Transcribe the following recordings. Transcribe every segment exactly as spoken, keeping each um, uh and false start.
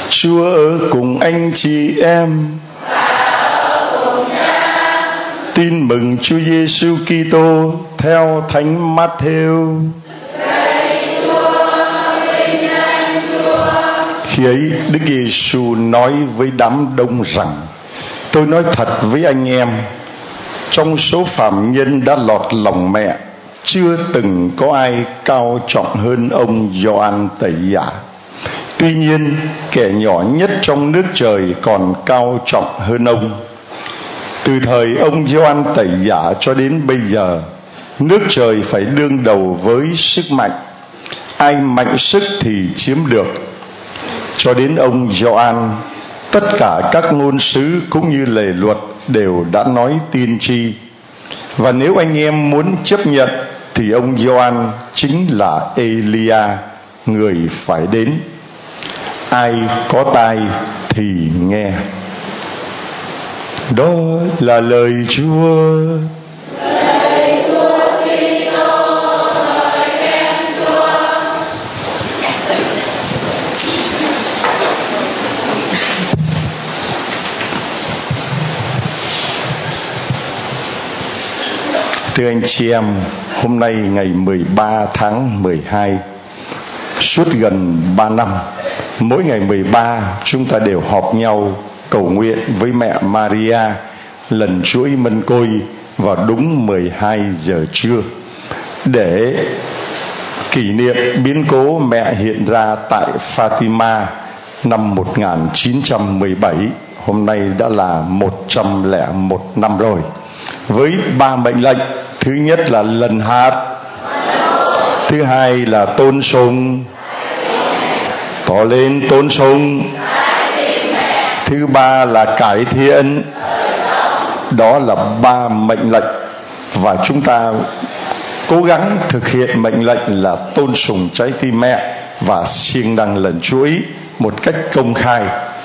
Chúa ở cùng anh chị em. Tin mừng Chúa Giêsu Kitô theo Thánh Matthew. Khi ấy Đức Giêsu nói với đám đông rằng: tôi nói thật với anh em, trong số phàm nhân đã lọt lòng mẹ, chưa từng có ai cao trọng hơn ông Gioan Tẩy Giả. Tuy nhiên, kẻ nhỏ nhất trong nước trời còn cao trọng hơn ông. Từ thời ông Gioan Tẩy Giả cho đến bây giờ, nước trời phải đương đầu với sức mạnh. Ai mạnh sức thì chiếm được. Cho đến ông Gioan, tất cả các ngôn sứ cũng như lề luật đều đã nói tiên tri. Và nếu anh em muốn chấp nhận thì ông Gioan chính là Elia, người phải đến. Ai có tai thì nghe. Đó là lời Chúa. Lời Chúa Kitô, lời khen Chúa. Thưa anh chị em, hôm nay ngày mười ba tháng mười hai, suốt gần ba năm, mỗi ngày mười ba chúng ta đều họp nhau cầu nguyện với mẹ Maria lần chuỗi mân côi vào đúng mười hai giờ trưa để kỷ niệm biến cố mẹ hiện ra tại Fatima năm một nghìn chín trăm mười bảy. Hôm nay đã là một trăm lẻ một năm rồi, với ba mệnh lệnh. Thứ nhất là lần hạt, thứ hai là tôn sùng, có lên tôn sùng, thứ ba là cải thiện. Đó là ba mệnh lệnh, và chúng ta cố gắng thực hiện mệnh lệnh là tôn sùng trái tim mẹ và siêng năng lần chuỗi một cách công khai.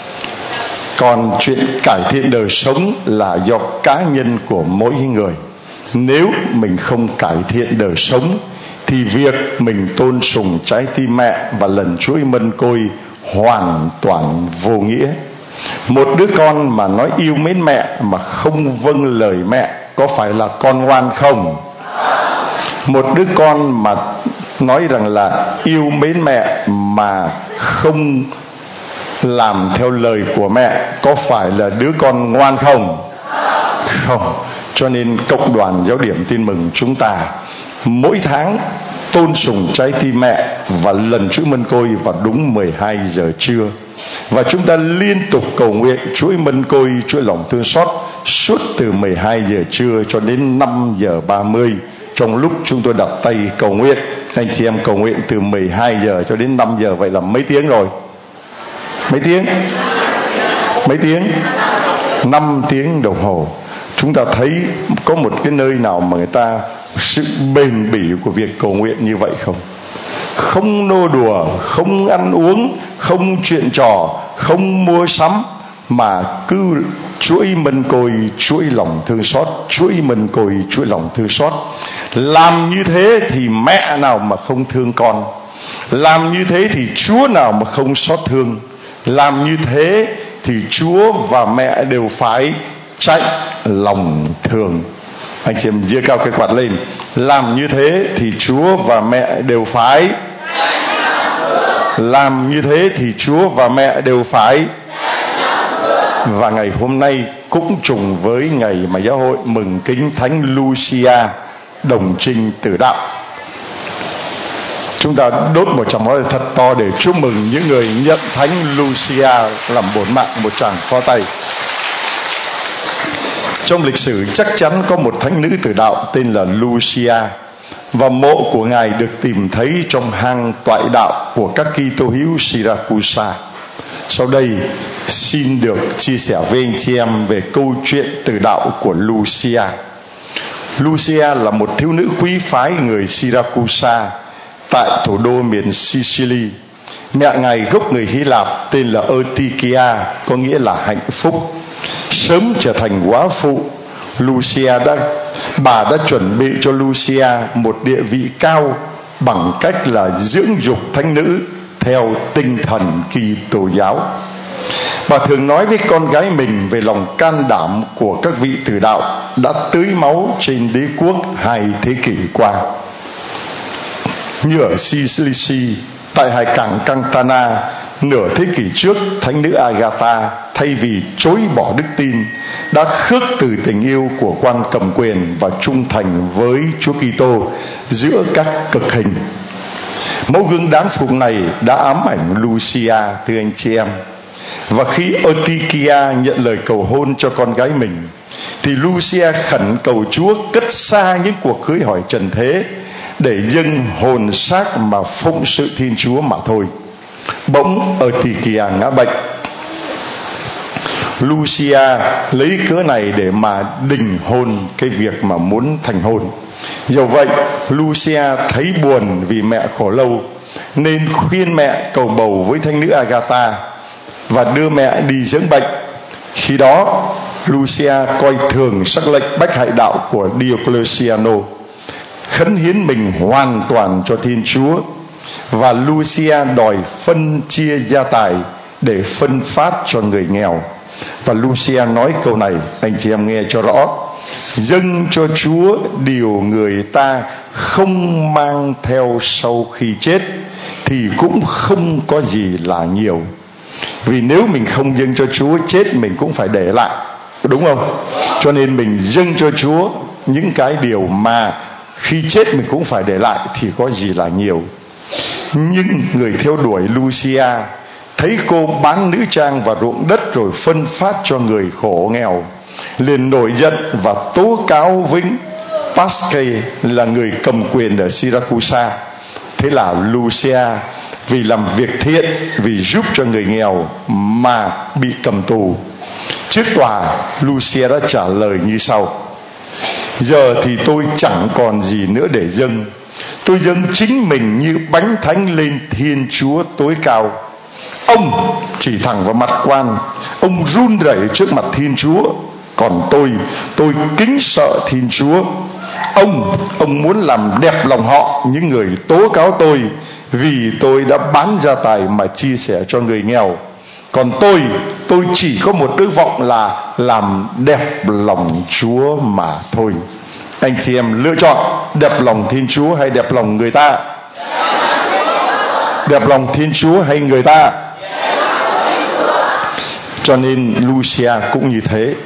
Còn chuyện cải thiện đời sống là do cá nhân của mỗi người. Nếu mình không cải thiện đời sống thì việc mình tôn sùng trái tim mẹ và lần chuỗi mân côi hoàn toàn vô nghĩa. Một đứa con mà nói yêu mến mẹ mà không vâng lời mẹ, có phải là con ngoan không? Một đứa con mà nói rằng là yêu mến mẹ mà không làm theo lời của mẹ, có phải là đứa con ngoan không? Không. Cho nên cộng đoàn Giáo điểm Tin mừng chúng ta mỗi tháng tôn sùng trái tim mẹ và lần chuỗi mân côi vào đúng mười hai giờ trưa. Và chúng ta liên tục cầu nguyện chuỗi mân côi, chuỗi lòng thương xót suốt từ mười hai giờ trưa cho đến năm giờ ba mươi. Trong lúc chúng tôi đặt tay cầu nguyện, anh chị em cầu nguyện từ mười hai giờ cho đến năm giờ. Vậy là mấy tiếng rồi? Mấy tiếng? Mấy tiếng? năm tiếng đồng hồ. Chúng ta thấy có một cái nơi nào mà người ta sự bền bỉ của việc cầu nguyện như vậy không? Không nô đùa, không ăn uống, không chuyện trò, không mua sắm, mà cứ chuỗi mân côi, chuỗi lòng thương xót, chuỗi mân côi, chuỗi lòng thương xót. Làm như thế thì mẹ nào mà không thương con? Làm như thế thì Chúa nào mà không xót thương? Làm như thế thì Chúa và mẹ đều phải trách lòng thương. Anh chị em giơ cao cái quạt lên. Làm như thế thì Chúa và mẹ đều phải. Làm như thế thì Chúa và mẹ đều phải. Và ngày hôm nay cũng trùng với ngày mà giáo hội mừng kính Thánh Lucia đồng trinh tử đạo. Chúng ta đốt một tràng pháo thật to để chúc mừng những người nhận Thánh Lucia làm bổn mạng. Một tràng pháo tay. Trong lịch sử chắc chắn có một thánh nữ tử đạo tên là Lucia, và mộ của ngài được tìm thấy trong hang toại đạo của các Kitô hữu Siracusa. Sau đây xin được chia sẻ với anh chị em về câu chuyện tử đạo của Lucia. Lucia là một thiếu nữ quý phái người Siracusa tại thủ đô miền Sicily. Mẹ ngài gốc người Hy Lạp tên là Eutychia, có nghĩa là hạnh phúc. Sớm trở thành góa phụ, Lucia đã bà đã chuẩn bị cho Lucia một địa vị cao bằng cách là dưỡng dục thánh nữ theo tinh thần Kitô giáo. Bà thường nói với con gái mình về lòng can đảm của các vị tử đạo đã tưới máu trên đế quốc hai thế kỷ qua. Như ở Sicily, tại hải cảng Cantana, nửa thế kỷ trước, thánh nữ Agatha thay vì chối bỏ đức tin đã khước từ tình yêu của quan cầm quyền và trung thành với Chúa Kitô giữa các cực hình. Mẫu gương đáng phục này đã ám ảnh Lucia, thưa anh chị em. Và khi Eutychia nhận lời cầu hôn cho con gái mình, thì Lucia khẩn cầu Chúa cất xa những cuộc cưới hỏi trần thế để dâng hồn xác mà phụng sự Thiên Chúa mà thôi. Bỗng Eutychia ngã bệnh. Lucia lấy cớ này để mà đình hôn cái việc mà muốn thành hôn. Dẫu vậy, Lucia thấy buồn vì mẹ khổ lâu, nên khuyên mẹ cầu bầu với thánh nữ Agatha và đưa mẹ đi dưỡng bệnh. Khi đó, Lucia coi thường sắc lệnh bách hại đạo của Diocletiano, khấn hiến mình hoàn toàn cho Thiên Chúa, và Lucia đòi phân chia gia tài để phân phát cho người nghèo. Và Lucia nói câu này, anh chị em nghe cho rõ: dâng cho Chúa điều người ta không mang theo sau khi chết thì cũng không có gì là nhiều. Vì nếu mình không dâng cho Chúa, chết mình cũng phải để lại, đúng không? Cho nên mình dâng cho Chúa những cái điều mà khi chết mình cũng phải để lại thì có gì là nhiều. Nhưng người theo đuổi Lucia thấy cô bán nữ trang và ruộng đất rồi phân phát cho người khổ nghèo, liền nổi giận và tố cáo với Pascal là người cầm quyền ở Siracusa. Thế là Lucia vì làm việc thiện, vì giúp cho người nghèo mà bị cầm tù. Trước tòa, Lucia đã trả lời như sau: giờ thì tôi chẳng còn gì nữa để dâng. Tôi dâng chính mình như bánh thánh lên Thiên Chúa tối cao. Ông chỉ thẳng vào mặt quan, ông run rẩy trước mặt Thiên Chúa. Còn tôi, tôi kính sợ Thiên Chúa. Ông, ông muốn làm đẹp lòng họ, những người tố cáo tôi, vì tôi đã bán gia tài mà chia sẻ cho người nghèo. Còn tôi, tôi chỉ có một ước vọng là làm đẹp lòng Chúa mà thôi. Anh chị em lựa chọn đẹp lòng Thiên Chúa hay đẹp lòng người ta? Đẹp lòng Thiên Chúa hay người ta? Cho nên Lucia cũng như thế.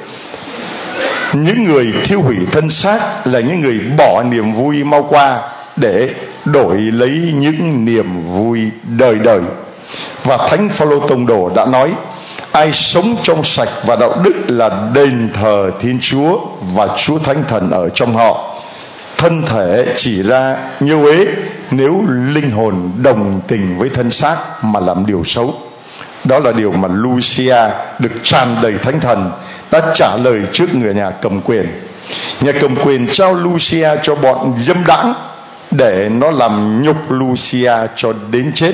Những người thiêu hủy thân xác là những người bỏ niềm vui mau qua để đổi lấy những niềm vui đời đời. Và Thánh Phaolô Tông Đồ đã nói: ai sống trong sạch và đạo đức là đền thờ Thiên Chúa và Chúa Thánh Thần ở trong họ. Thân thể chỉ ra như ế nếu linh hồn đồng tình với thân xác mà làm điều xấu. Đó là điều mà Lucia được tràn đầy Thánh Thần đã trả lời trước người nhà cầm quyền. Nhà cầm quyền trao Lucia cho bọn dâm đãng để nó làm nhục Lucia cho đến chết.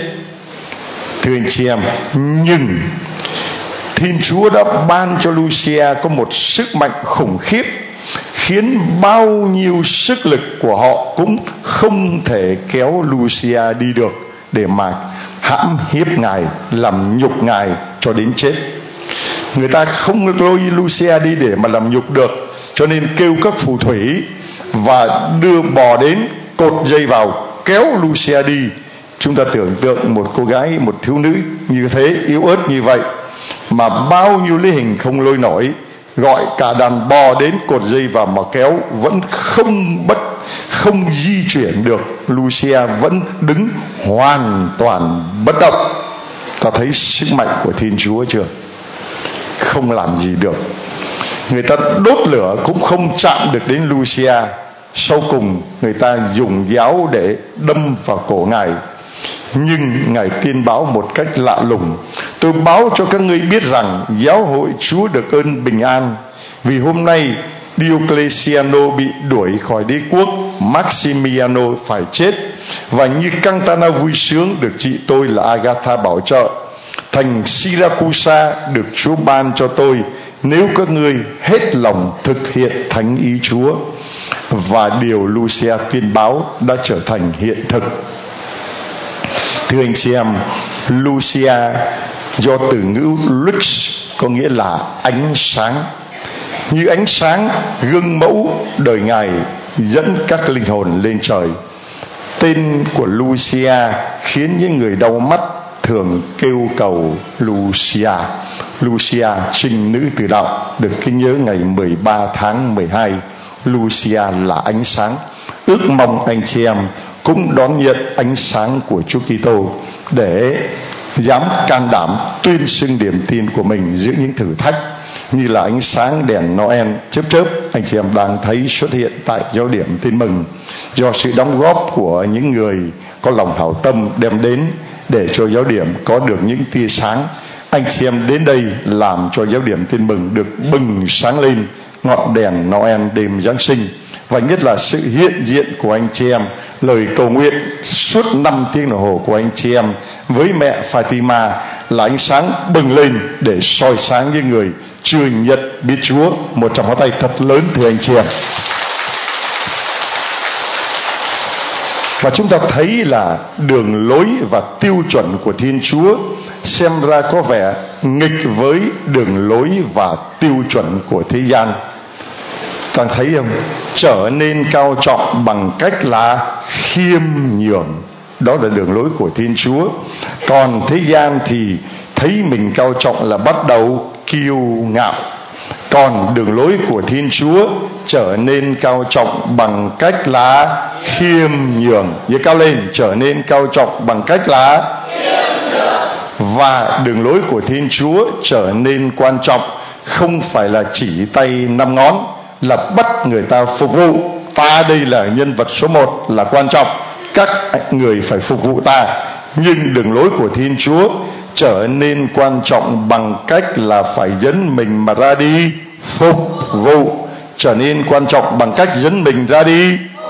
Thưa anh chị em, nhưng Thiên Chúa đã ban cho Lucia có một sức mạnh khủng khiếp, khiến bao nhiêu sức lực của họ cũng không thể kéo Lucia đi được để mà hãm hiếp ngài, làm nhục ngài cho đến chết. Người ta không lôi Lucia đi để mà làm nhục được, cho nên kêu các phù thủy và đưa bò đến, cột dây vào, kéo Lucia đi. Chúng ta tưởng tượng một cô gái, một thiếu nữ như thế, yếu ớt như vậy, mà bao nhiêu lý hình không lôi nổi, gọi cả đàn bò đến cột dây vào mà kéo vẫn không bất không di chuyển được. Lucia vẫn đứng hoàn toàn bất động. Ta thấy sức mạnh của Thiên Chúa chưa? Không làm gì được. Người ta đốt lửa cũng không chạm được đến Lucia. Sau cùng người ta dùng giáo để đâm vào cổ ngài. Nhưng ngài tiên báo một cách lạ lùng: tôi báo cho các ngươi biết rằng giáo hội Chúa được ơn bình an, vì hôm nay Diocletiano bị đuổi khỏi đế quốc, Maximiano phải chết, và như Cantana vui sướng được chị tôi là Agatha bảo trợ, thành Siracusa được Chúa ban cho tôi, nếu các ngươi hết lòng thực hiện thánh ý Chúa. Và điều Lucia tuyên báo đã trở thành hiện thực. Thưa anh chị em, Lucia do từ ngữ lux có nghĩa là ánh sáng. Như ánh sáng gương mẫu đời Ngài dẫn các linh hồn lên trời. Tên của Lucia khiến những người đau mắt thường kêu cầu Lucia. Lucia, trinh nữ tử đạo, được kính nhớ ngày mười ba tháng mười hai. Lucia là ánh sáng. Ước mong anh chị em cũng đón nhận ánh sáng của Chúa Kitô để dám can đảm tuyên xưng niềm tin của mình giữa những thử thách, như là ánh sáng đèn Noel chớp chớp anh chị em đang thấy xuất hiện tại giáo điểm Tin Mừng, do sự đóng góp của những người có lòng hảo tâm đem đến để cho giáo điểm có được những tia sáng. Anh chị em đến đây làm cho giáo điểm Tin Mừng được bừng sáng lên ngọn đèn Noel đêm Giáng sinh. Và nhất là sự hiện diện của anh chị em, lời cầu nguyện suốt năm tiếng đồng hồ của anh chị em với mẹ Fatima là ánh sáng bừng lên để soi sáng những người chưa nhận biết Chúa. Một tràng pháo tay thật lớn thưa anh chị em. Và chúng ta thấy là đường lối và tiêu chuẩn của Thiên Chúa xem ra có vẻ nghịch với đường lối và tiêu chuẩn của thế gian. Toàn thấy không? Trở nên cao trọng bằng cách là khiêm nhường. Đó là đường lối của Thiên Chúa. Còn thế gian thì thấy mình cao trọng là bắt đầu kiêu ngạo. Còn đường lối của Thiên Chúa trở nên cao trọng bằng cách là khiêm nhường. Với cao lên, trở nên cao trọng bằng cách là khiêm nhường. Và đường lối của Thiên Chúa trở nên quan trọng không phải là chỉ tay năm ngón, là bắt người ta phục vụ. Ta đây là nhân vật số một, là quan trọng, các người phải phục vụ ta. Nhưng đường lối của Thiên Chúa trở nên quan trọng bằng cách là phải dẫn mình mà ra đi phục vụ. Trở nên quan trọng bằng cách dẫn mình ra đi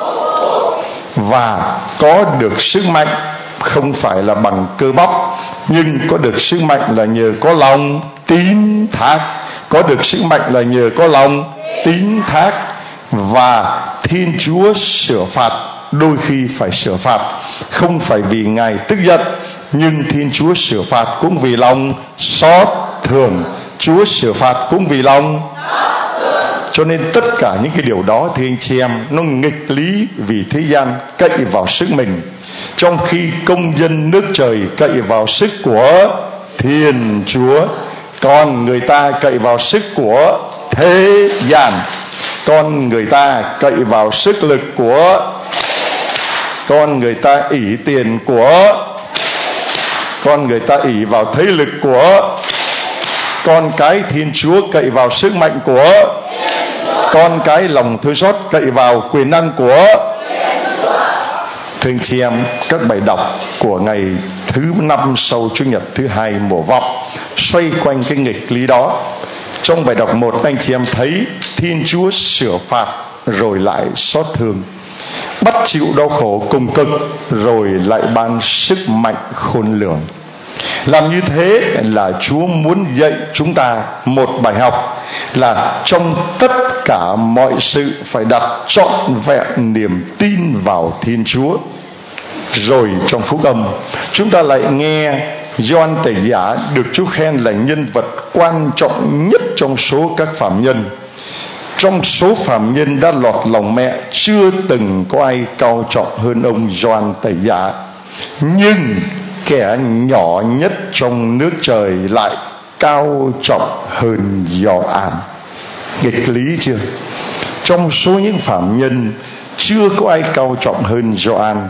và có được sức mạnh không phải là bằng cơ bắp, nhưng có được sức mạnh là nhờ có lòng tín thác. Có được sức mạnh là nhờ có lòng tín thác. Và Thiên Chúa sửa phạt, đôi khi phải sửa phạt không phải vì Ngài tức giận, nhưng Thiên Chúa sửa phạt cũng vì lòng xót thương. Chúa sửa phạt cũng vì lòng. Cho nên tất cả những cái điều đó thì anh chị em, nó nghịch lý vì thế gian cậy vào sức mình, trong khi công dân nước trời cậy vào sức của Thiên Chúa. Còn người ta cậy vào sức của thế gian. Con người ta cậy vào sức lực của, con người ta ỷ tiền của, con người ta ỷ vào thế lực của. Con cái Thiên Chúa cậy vào sức mạnh của, con cái lòng thương xót cậy vào quyền năng của. Thưa anh chị em, các bài đọc của ngày thứ năm sau Chủ nhật thứ hai mùa vọng xoay quanh cái nghịch lý đó. Trong bài đọc một, anh chị em thấy Thiên Chúa sửa phạt rồi lại xót thương, bắt chịu đau khổ cùng cực rồi lại ban sức mạnh khôn lường. Làm như thế là Chúa muốn dạy chúng ta một bài học, là trong tất cả mọi sự phải đặt trọn vẹn niềm tin vào Thiên Chúa. Rồi trong Phúc Âm, chúng ta lại nghe Gioan Tẩy Giả được Chúa khen là nhân vật quan trọng nhất trong số các phàm nhân. Trong số phàm nhân đã lọt lòng mẹ, chưa từng có ai cao trọng hơn ông Gioan Tẩy Giả. Nhưng kẻ nhỏ nhất trong nước trời lại cao trọng hơn Gioan. Nghịch lý chưa? Trong số những phàm nhân chưa có ai cao trọng hơn Gioan,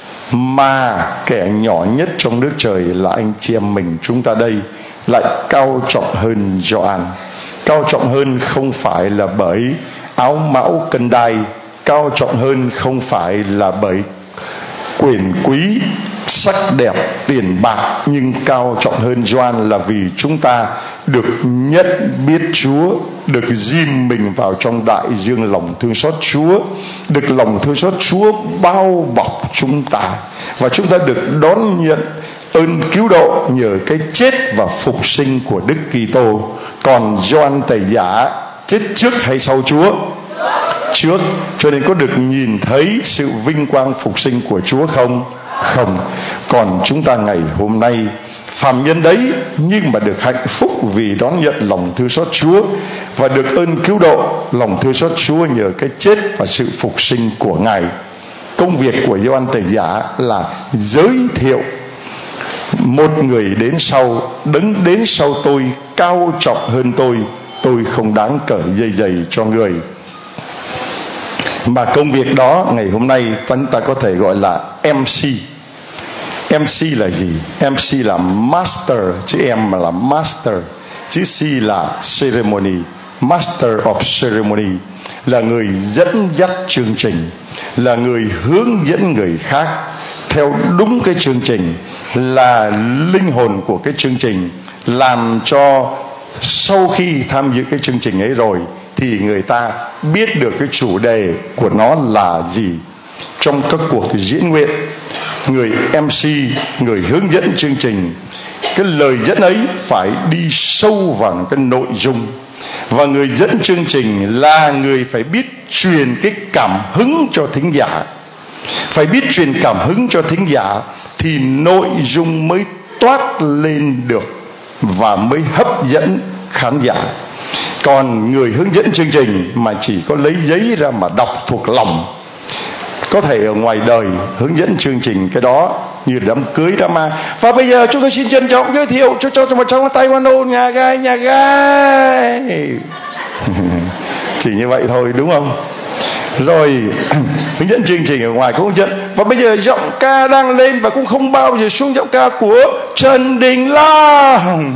mà kẻ nhỏ nhất trong nước trời là anh chị em mình chúng ta đây lại cao trọng hơn Gioan. Cao trọng hơn không phải là bởi áo mão cân đai, cao trọng hơn không phải là bởi quyền quý, sắc đẹp, tiền bạc, nhưng cao trọng hơn Gioan là vì chúng ta được nhận biết Chúa, được ghim mình vào trong đại dương lòng thương xót Chúa, được lòng thương xót Chúa bao bọc chúng ta, và chúng ta được đón nhận ơn cứu độ nhờ cái chết và phục sinh của Đức Kitô. Còn Gioan Tẩy Giả chết trước hay sau Chúa? Trước. Cho nên có được nhìn thấy sự vinh quang phục sinh của Chúa không? Không. Còn chúng ta ngày hôm nay Phàm nhân đấy nhưng mà được hạnh phúc vì đón nhận lòng thương xót Chúa và được ơn cứu độ. Lòng thương xót Chúa nhờ cái chết và sự phục sinh của Ngài. Công việc của Gioan Tẩy Giả là giới thiệu một người đến sau, đấng đến sau tôi cao trọng hơn tôi, tôi không đáng cởi dây giày cho người. Mà công việc đó ngày hôm nay chúng ta có thể gọi là em xê. em xê là gì? em xê là Master, chữ M là Master, chữ C là Ceremony, Master of Ceremony, là người dẫn dắt chương trình, là người hướng dẫn người khác theo đúng cái chương trình, là linh hồn của cái chương trình, làm cho sau khi tham dự cái chương trình ấy rồi thì người ta biết được cái chủ đề của nó là gì. Trong các cuộc diễn nguyện, người em xê, người hướng dẫn chương trình, cái lời dẫn ấy phải đi sâu vào cái nội dung. Và người dẫn chương trình là người phải biết truyền cái cảm hứng cho thính giả. Phải biết truyền cảm hứng cho thính giả thì nội dung mới toát lên được và mới hấp dẫn khán giả. Còn người hướng dẫn chương trình mà chỉ có lấy giấy ra mà đọc thuộc lòng, có thể ở ngoài đời hướng dẫn chương trình cái đó như đám cưới đám ma. Và bây giờ chúng tôi xin trân trọng giới thiệu cho cho một trong tay quan ô nhà gai nhà gai chỉ như vậy thôi, đúng không? Rồi hướng dẫn chương trình ở ngoài cũng hướng dẫn. Và bây giờ giọng ca đang lên và cũng không bao giờ xuống giọng ca của Trần Đình Long.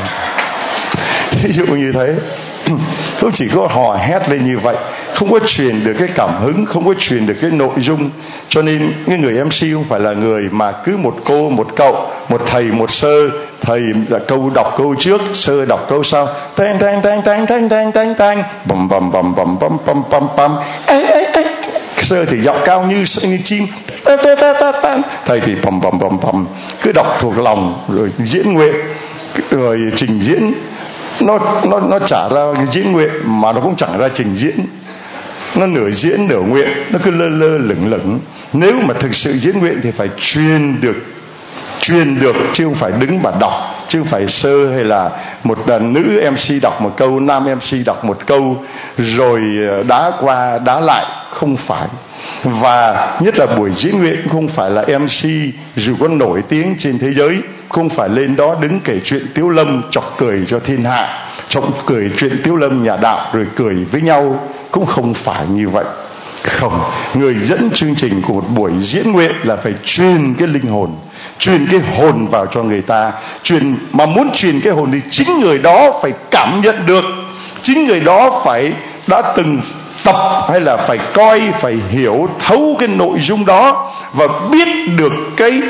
Ví dụ như thế, không chỉ có hò hét lên như vậy, không có truyền được cái cảm hứng, không có truyền được cái nội dung. Cho nên cái người em xê không phải là người mà cứ một cô một cậu, một thầy một sơ, thầy là câu đọc câu trước, sơ đọc câu sau, tang tang tang tang tang tang tang tang, bầm bầm bầm bầm bầm bầm bầm bầm, ấy ấy ấy, sơ thì giọng cao như như chim, ta ta ta ta ta, thầy thì bầm bầm bầm bầm, cứ đọc thuộc lòng rồi diễn nguyện, rồi trình diễn. Nó nó nó trả ra diễn nguyện mà nó cũng chẳng ra trình diễn, nó nửa diễn nửa nguyện, nó cứ lơ lơ lửng lửng. Nếu mà thực sự diễn nguyện thì phải truyền được, truyền được chứ không phải đứng mà đọc, chứ không phải sơ hay là một nữ em xê đọc một câu, nam em xê đọc một câu rồi đá qua đá lại, không phải. Và nhất là buổi diễn nguyện không phải là em xê dù có nổi tiếng trên thế giới, không phải lên đó đứng kể chuyện Tiếu Lâm chọc cười cho thiên hạ, chọc cười chuyện Tiếu Lâm nhà đạo rồi cười với nhau, cũng không phải như vậy. Không, người dẫn chương trình của một buổi diễn nguyện là phải truyền cái linh hồn, truyền cái hồn vào cho người ta. Truyền mà muốn truyền cái hồn thì chính người đó phải cảm nhận được, chính người đó phải đã từng tập hay là phải coi, phải hiểu thấu cái nội dung đó và biết được cái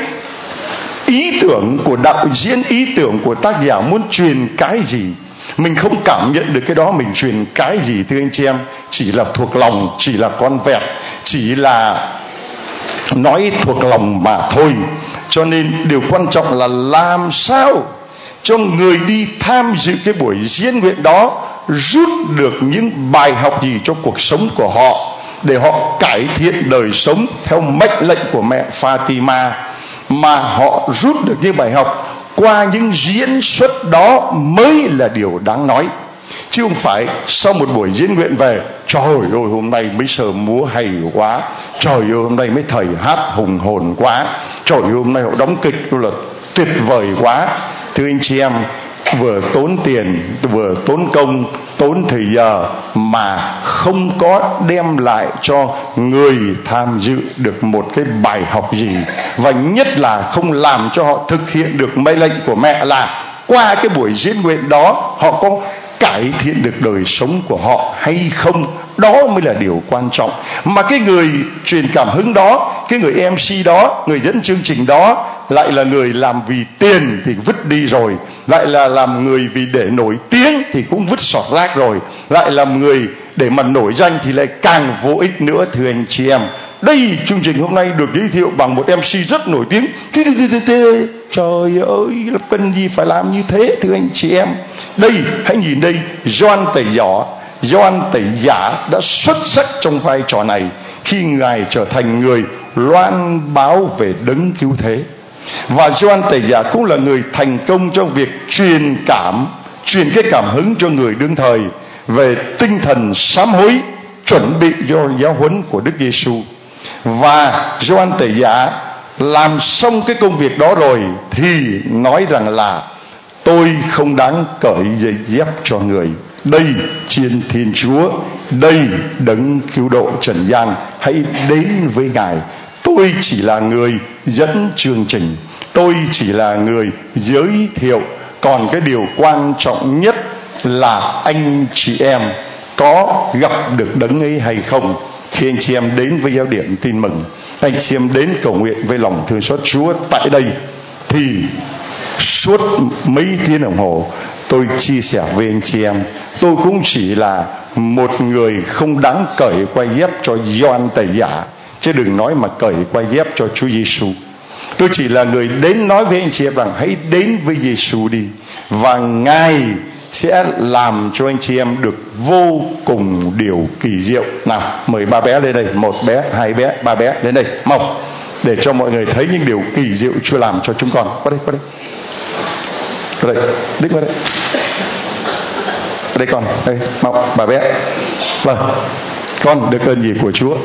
ý tưởng của đạo diễn, ý tưởng của tác giả muốn truyền cái gì. Mình không cảm nhận được cái đó, mình truyền cái gì thưa anh chị em? Chỉ là thuộc lòng, chỉ là con vẹt, chỉ là nói thuộc lòng mà thôi. Cho nên điều quan trọng là làm sao cho người đi tham dự cái buổi diễn nguyện đó rút được những bài học gì cho cuộc sống của họ, để họ cải thiện đời sống theo mệnh lệnh của mẹ Fatima, mà họ rút được những bài học qua những diễn xuất đó mới là điều đáng nói. Chứ không phải sau một buổi diễn nguyện về, trời ơi hôm nay mấy sờ múa hay quá, trời ơi hôm nay mấy thầy hát hùng hồn quá, trời ơi hôm nay họ đóng kịch là tuyệt vời quá. Thưa anh chị em, vừa tốn tiền, vừa tốn công, tốn thời giờ mà không có đem lại cho người tham dự được một cái bài học gì, và nhất là không làm cho họ thực hiện được mệnh lệnh của mẹ là qua cái buổi diễn nguyện đó họ có cải thiện được đời sống của họ hay không. Đó mới là điều quan trọng. Mà cái người truyền cảm hứng đó, cái người em xê đó, người dẫn chương trình đó lại là người làm vì tiền thì vứt đi rồi, lại là làm người vì để nổi tiếng thì cũng vứt sọt rác rồi, lại làm người để mà nổi danh thì lại càng vô ích nữa. Thưa anh chị em, đây chương trình hôm nay được giới thiệu bằng một em xê rất nổi tiếng. Trời ơi, là cần gì phải làm như thế thưa anh chị em? Đây, hãy nhìn đây, Gioan Tẩy Giả, Gioan Tẩy Giả đã xuất sắc trong vai trò này khi Ngài trở thành người loan báo về đấng cứu thế. Và Gioan Tẩy Giả cũng là người thành công trong việc truyền cảm, truyền cái cảm hứng cho người đương thời về tinh thần sám hối, chuẩn bị cho giáo huấn của Đức Giêsu. Và Gioan Tẩy Giả làm xong cái công việc đó rồi thì nói rằng là tôi không đáng cởi giày dép cho người. Đây Chiên Thiên Chúa, đây Đấng cứu độ trần gian, hãy đến với Ngài. Tôi chỉ là người dẫn chương trình, tôi chỉ là người giới thiệu. Còn cái điều quan trọng nhất là anh chị em có gặp được Đấng ấy hay không. Khi anh chị em đến với giáo điểm tin mừng, anh chị em đến cầu nguyện với lòng thương xót Chúa tại đây, thì suốt mấy tiếng đồng hồ tôi chia sẻ với anh chị em, tôi cũng chỉ là một người không đáng cởi quai dép cho Gioan Tẩy Giả, chứ đừng nói mà cởi quai dép cho Chúa Giêsu. Tôi chỉ là người đến nói với anh chị em rằng hãy đến với Giêsu đi, và Ngài sẽ làm cho anh chị em được vô cùng điều kỳ diệu. Nào, mời ba bé lên đây, một bé, hai bé, ba bé đến đây, mau, để cho mọi người thấy những điều kỳ diệu Chúa làm cho chúng con. Qua đây, qua đây, qua đây, đứng qua đây, qua đây con, đây, mau, bà bé. Vâng, con được ơn gì của Chúa?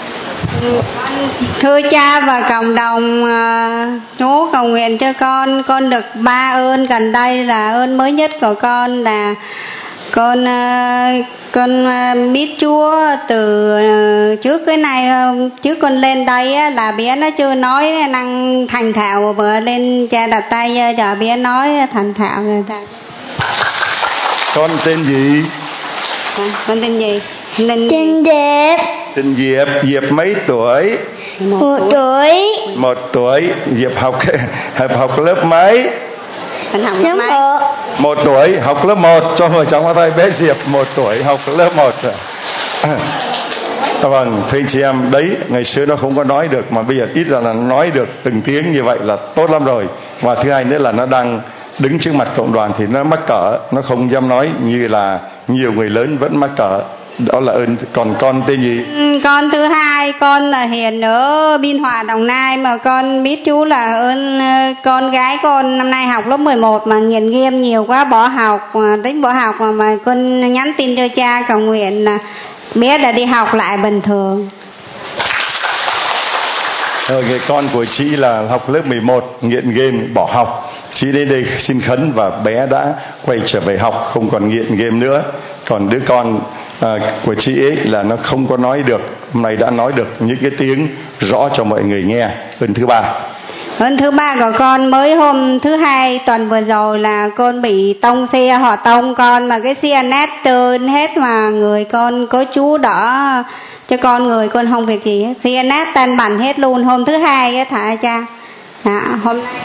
Thưa cha và cộng đồng, uh, Chúa cầu nguyện cho con. Con được ba ơn gần đây. Là ơn mới nhất của con là con uh, con uh, biết Chúa từ uh, trước cái này. Uh, trước con lên đây uh, là bé nó chưa nói năng thành thạo, vừa lên cha đặt tay uh, cho bé nói thành thạo rồi. Con tên gì? À, con tên gì? Tên Diệp. Tên Diệp. Diệp mấy tuổi? Một, một tuổi. Một tuổi. Diệp học học, học lớp mấy? Học lớp mấy? Một tuổi, học lớp một. Cho người cháu có tay bé Diệp một tuổi, học lớp một rồi. À, vâng, thưa anh chị em, đấy, ngày xưa nó không có nói được, mà bây giờ ít ra là nói được từng tiếng như vậy là tốt lắm rồi. Và thứ hai nữa là nó đang đứng trước mặt cộng đoàn thì nó mắc cỡ, nó không dám nói như là nhiều người lớn vẫn mắc cỡ. Đó là ơn. Còn con tên gì? Ừ, con thứ hai, con là Hiền ở Biên Hòa, Đồng Nai. Mà con biết Chú là ơn con gái con năm nay học lớp mười một mà nghiện game nhiều quá, bỏ học, tính bỏ học mà, mà con nhắn tin cho cha cầu nguyện là bé đã đi học lại bình thường. Rồi, người con của chị là học lớp mười một, nghiện game, bỏ học. Chị đến đây xin khấn và bé đã quay trở về học, không còn nghiện game nữa. Còn đứa con à, của chị ấy là nó không có nói được, hôm nay đã nói được những cái tiếng rõ cho mọi người nghe. Ơn thứ ba. Ơn thứ ba của con mới hôm thứ hai tuần vừa rồi là con bị tông xe, họ tông con mà cái xe nát trơn hết, mà người con có chú đỡ cho con, người con không việc gì hết. Xe nát tan bành hết luôn. Hôm thứ hai á thả cha. À, hôm nay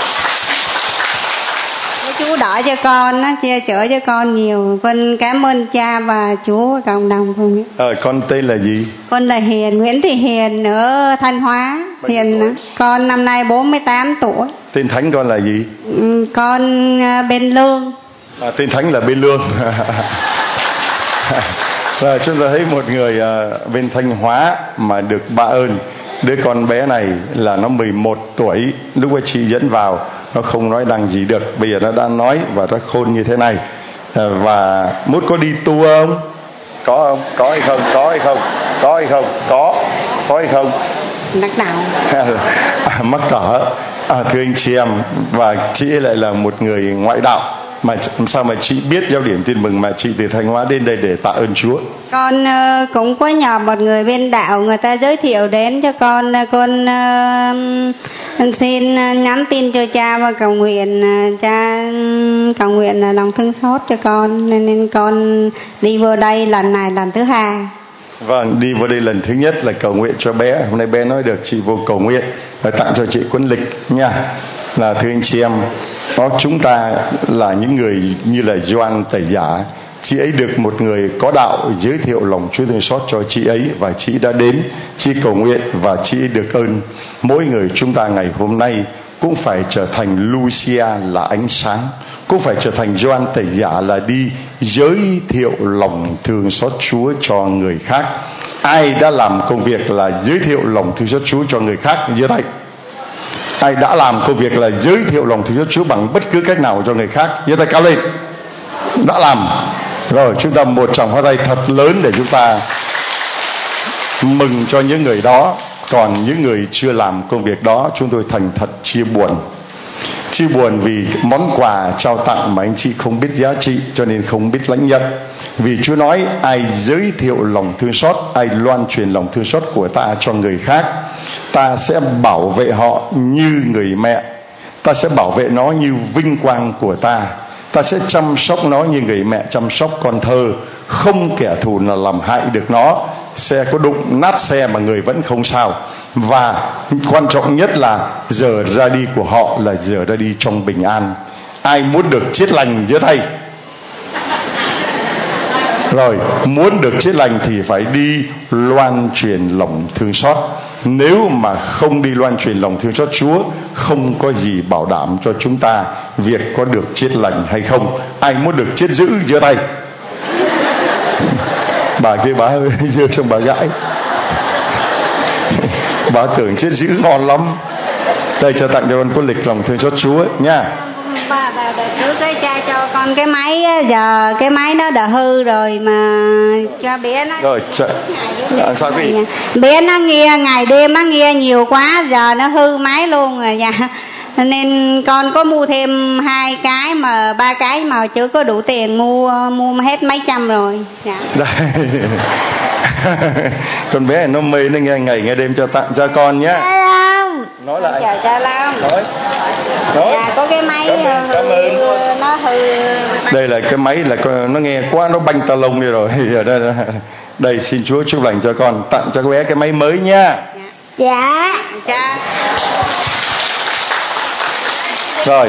Chúa đỡ cho con, nó che chở cho con nhiều. Con cảm ơn cha và Chúa và cộng đồng con. Ờ, con tên là gì? Con là Hiền, Nguyễn Thị Hiền ở Thanh Hóa. Hiền, con năm nay bốn mươi tám tuổi. Tên thánh con là gì? Ừ, con Bên Lương. À, tên thánh là Bên Lương. Rồi chúng ta thấy một người uh, bên Thanh Hóa mà được ba ơn. Đứa con bé này là nó mười một tuổi, lúc mà chị dẫn vào nó không nói đằng gì được, bây giờ nó đã nói và nó khôn như thế này. À, và Mút có đi tu không? Có không? Có hay không? Có hay không? Có hay không? Có. Có hay không? Đắc đạo. À, mắc cỡ. À, thưa anh chị em, và chị lại là một người ngoại đạo, mà sao mà chị biết giáo điểm tin mừng mà chị từ Thanh Hóa đến đây để tạ ơn Chúa? Con uh, cũng có nhờ một người bên đạo, người ta giới thiệu đến cho con. Con uh, xin nhắn tin cho cha và cầu nguyện, uh, cha cầu nguyện là lòng thương xót cho con, nên, nên con đi vô đây lần này lần thứ hai. Vâng, đi vào đây lần thứ nhất là cầu nguyện cho bé. Hôm nay bé nói được chị vô cầu nguyện và tặng cho chị cuốn lịch nha. Là thưa anh chị em, đó, chúng ta là những người như là Gioan Tẩy Giả. Chị ấy được một người có đạo giới thiệu lòng Chúa thương xót cho chị ấy, và chị đã đến, chị cầu nguyện và chị ấy được ơn. Mỗi người chúng ta ngày hôm nay cũng phải trở thành Lucia là ánh sáng, cũng phải trở thành Gioan Tẩy Giả là đi giới thiệu lòng thương xót Chúa cho người khác. Ai đã làm công việc là giới thiệu lòng thương xót Chúa cho người khác giơ tay? Ai đã làm công việc là giới thiệu lòng thương xót Chúa bằng bất cứ cách nào cho người khác? Giơ tay cao lên. Đã làm. Rồi chúng ta một tràng pháo tay thật lớn để chúng ta mừng cho những người đó. Còn những người chưa làm công việc đó, chúng tôi thành thật chia buồn. Chia buồn vì món quà trao tặng mà anh chị không biết giá trị, cho nên không biết lãnh nhận. Vì Chúa nói ai giới thiệu lòng thương xót, ai loan truyền lòng thương xót của ta cho người khác, ta sẽ bảo vệ họ như người mẹ. Ta sẽ bảo vệ nó như vinh quang của ta. Ta sẽ chăm sóc nó như người mẹ chăm sóc con thơ. Không kẻ thù nào làm hại được nó. Xe có đụng nát xe mà người vẫn không sao. Và quan trọng nhất là giờ ra đi của họ là giờ ra đi trong bình an. Ai muốn được chết lành giơ tay. Rồi, muốn được chết lành thì phải đi loan truyền lòng thương xót. Nếu mà không đi loan truyền lòng thương xót Chúa, không có gì bảo đảm cho chúng ta việc có được chết lành hay không. Ai muốn được chết dữ giơ tay. Bà kia bà giơ xong bà gãi. Bà tưởng chết dữ ngon lắm. Đây cho tặng cho con có lịch lòng thương xót Chúa nha. Bà bà đợt trước cái cha cho con cái máy á, giờ cái máy nó đã hư rồi mà cho bé nó rồi ch- à, sao cái gì? Bé nó nghe ngày đêm nó nghe nhiều quá, giờ nó hư máy luôn rồi dạ. Nên con có mua thêm hai cái mà ba cái mà chưa có đủ tiền mua, mua hết mấy trăm rồi dạ. Đây. Con bé này nó mê, nó nghe ngày nghe đêm cho tặng cho con nhé. Nói lại. Chào cha Long. Nói. Nói. Dạ, có cái máy cảm ơn, cảm ơn. Nó hư. Đây là cái máy là nó nghe quá nó banh ta lông đi rồi. Đây, đây xin Chúa chúc lành cho con, tặng cho cô bé cái máy mới nha. Dạ. Dạ. Rồi.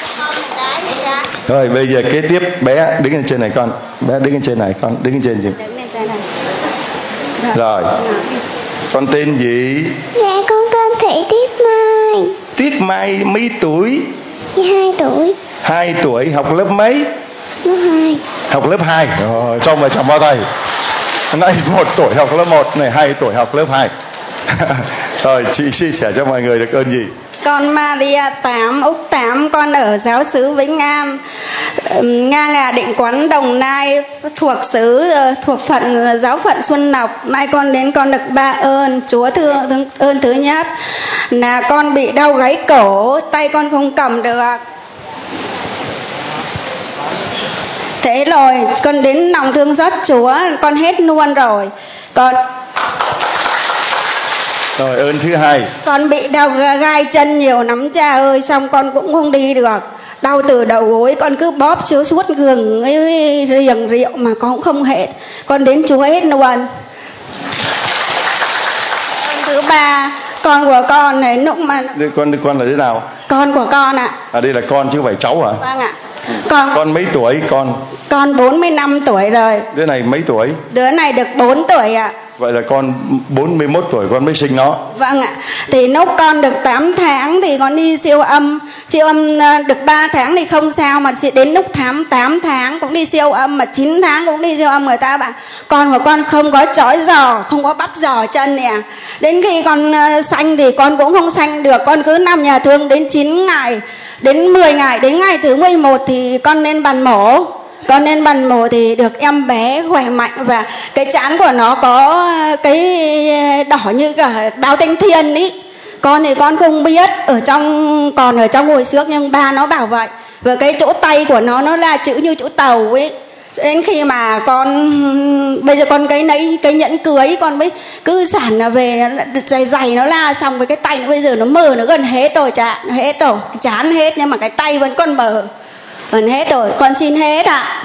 Rồi bây giờ kế tiếp bé đứng lên trên này con, bé đứng lên trên này con, đứng lên trên gì? Đứng lên trên này. Rồi. Con tên gì? Dạ con tên Thị Tiết Mai. Tiết Mai mấy tuổi? Dạ hai tuổi. Hai tuổi, học lớp mấy? Lớp hai. Học lớp hai. Rồi, cho mời chào bao tay. Nay một tuổi học lớp một, này hai tuổi học lớp hai. Rồi chị chia sẻ cho mọi người được ơn gì? Con Maria Tám, Úc Tám, con ở giáo xứ Vĩnh An, ngang là Định Quán, Đồng Nai, thuộc xứ thuộc phận giáo phận Xuân Lộc. Nay con đến con được ba ơn. Chúa thương ơn thứ nhất là con bị đau gáy cổ, tay con không cầm được. Thế rồi con đến lòng thương xót Chúa, con hết luôn rồi. Con Rồi ơn thứ hai. Con bị đau gai chân nhiều lắm cha ơi, xong con cũng không đi được. Đau từ đầu gối, con cứ bóp Chúa suốt gừng ấy, riềng rượu mà con cũng không hết. Con đến Chúa hết luôn. Thứ ba, con của con này lúc mà Đây, con con là đứa nào? Con của con ạ. À đây là con chứ không phải cháu hả? Vâng ạ. Con Con mấy tuổi con? Con bốn mươi lăm tuổi rồi. Đứa này mấy tuổi? Đứa này được bốn tuổi ạ. Vậy là con bốn mươi mốt tuổi con mới sinh nó. Vâng ạ. Thì lúc con được tám tháng thì con đi siêu âm. Siêu âm được ba tháng thì không sao, mà đến lúc tháng tám tháng cũng đi siêu âm, mà chín tháng cũng đi siêu âm. Người ta bảo con của con không có chói giò, không có bắp giò chân nè. Đến khi con sanh thì con cũng không sanh được. Con cứ nằm nhà thương đến chín ngày, đến mười ngày, đến ngày thứ mười một thì con lên bàn mổ. Con lên bàn mổ thì được em bé khỏe mạnh, và cái trán của nó có cái đỏ như cả báo thanh thiên ý. Con thì con không biết, ở trong còn ở trong hồi trước nhưng ba nó bảo vậy. Và cái chỗ tay của nó nó là chữ như chữ tàu ấy. Đến khi mà con bây giờ con cái nấy cái nhẫn cưới con mới cứ sản là về dày dày nó la, xong với cái tay nó bây giờ nó mờ, nó gần hết rồi, chán hết rồi, chán hết nhưng mà cái tay vẫn còn mờ. Vẫn hết rồi, con xin hết ạ. À.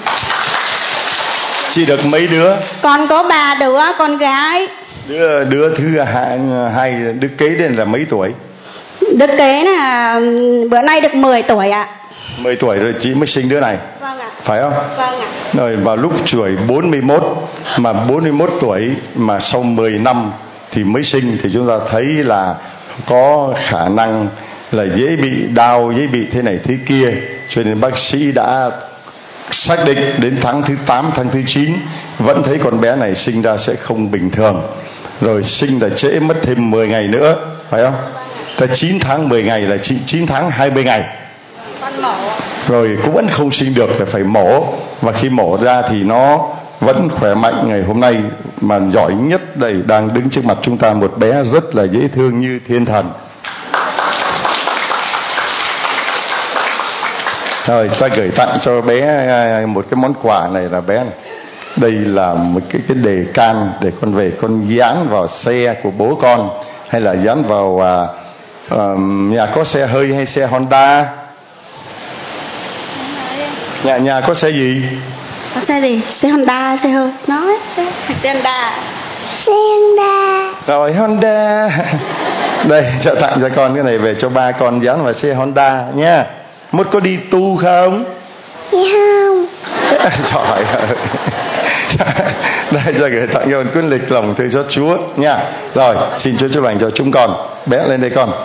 Chị được mấy đứa? Con có ba đứa con gái. Đứa đứa thứ hai, hai đứa kế đến là mấy tuổi? Đứa kế là bữa nay được mười tuổi ạ. À. mười tuổi rồi chị mới sinh đứa này. Vâng ạ. Phải không? Vâng ạ. Rồi vào lúc tuổi bốn mươi mốt, mà bốn mươi mốt tuổi mà sau mười năm thì mới sinh, thì chúng ta thấy là có khả năng là dễ bị đau, dễ bị thế này thế kia. Cho nên bác sĩ đã xác định đến tháng thứ tám, tháng thứ chín vẫn thấy con bé này sinh ra sẽ không bình thường. Rồi sinh là trễ mất thêm mười ngày nữa, phải không? Ta chín tháng mười ngày là chín tháng hai mươi ngày. Rồi cũng vẫn không sinh được thì phải mổ. Và khi mổ ra thì nó vẫn khỏe mạnh. Ngày hôm nay mà giỏi nhất đây đang đứng trước mặt chúng ta một bé rất là dễ thương như thiên thần. Rồi ta gửi tặng cho bé một cái món quà này là bé này. Đây là một cái cái đề can để con về con dán vào xe của bố con, hay là dán vào à, à, nhà có xe hơi hay xe Honda? Nhà nhà có xe gì? Có xe gì? Xe Honda, xe hơi. Nói xe, xe Honda. Xe Honda. Rồi Honda. Đây cho tặng cho con cái này về cho ba con dán vào xe Honda nha. Mốt có đi tu không? Dạ không. Trời ơi. Đây cho gửi tặng cho con cuốn lịch lòng thương xót Chúa nha. Rồi xin Chúa chúc lành cho chúng con. Bé lên đây con.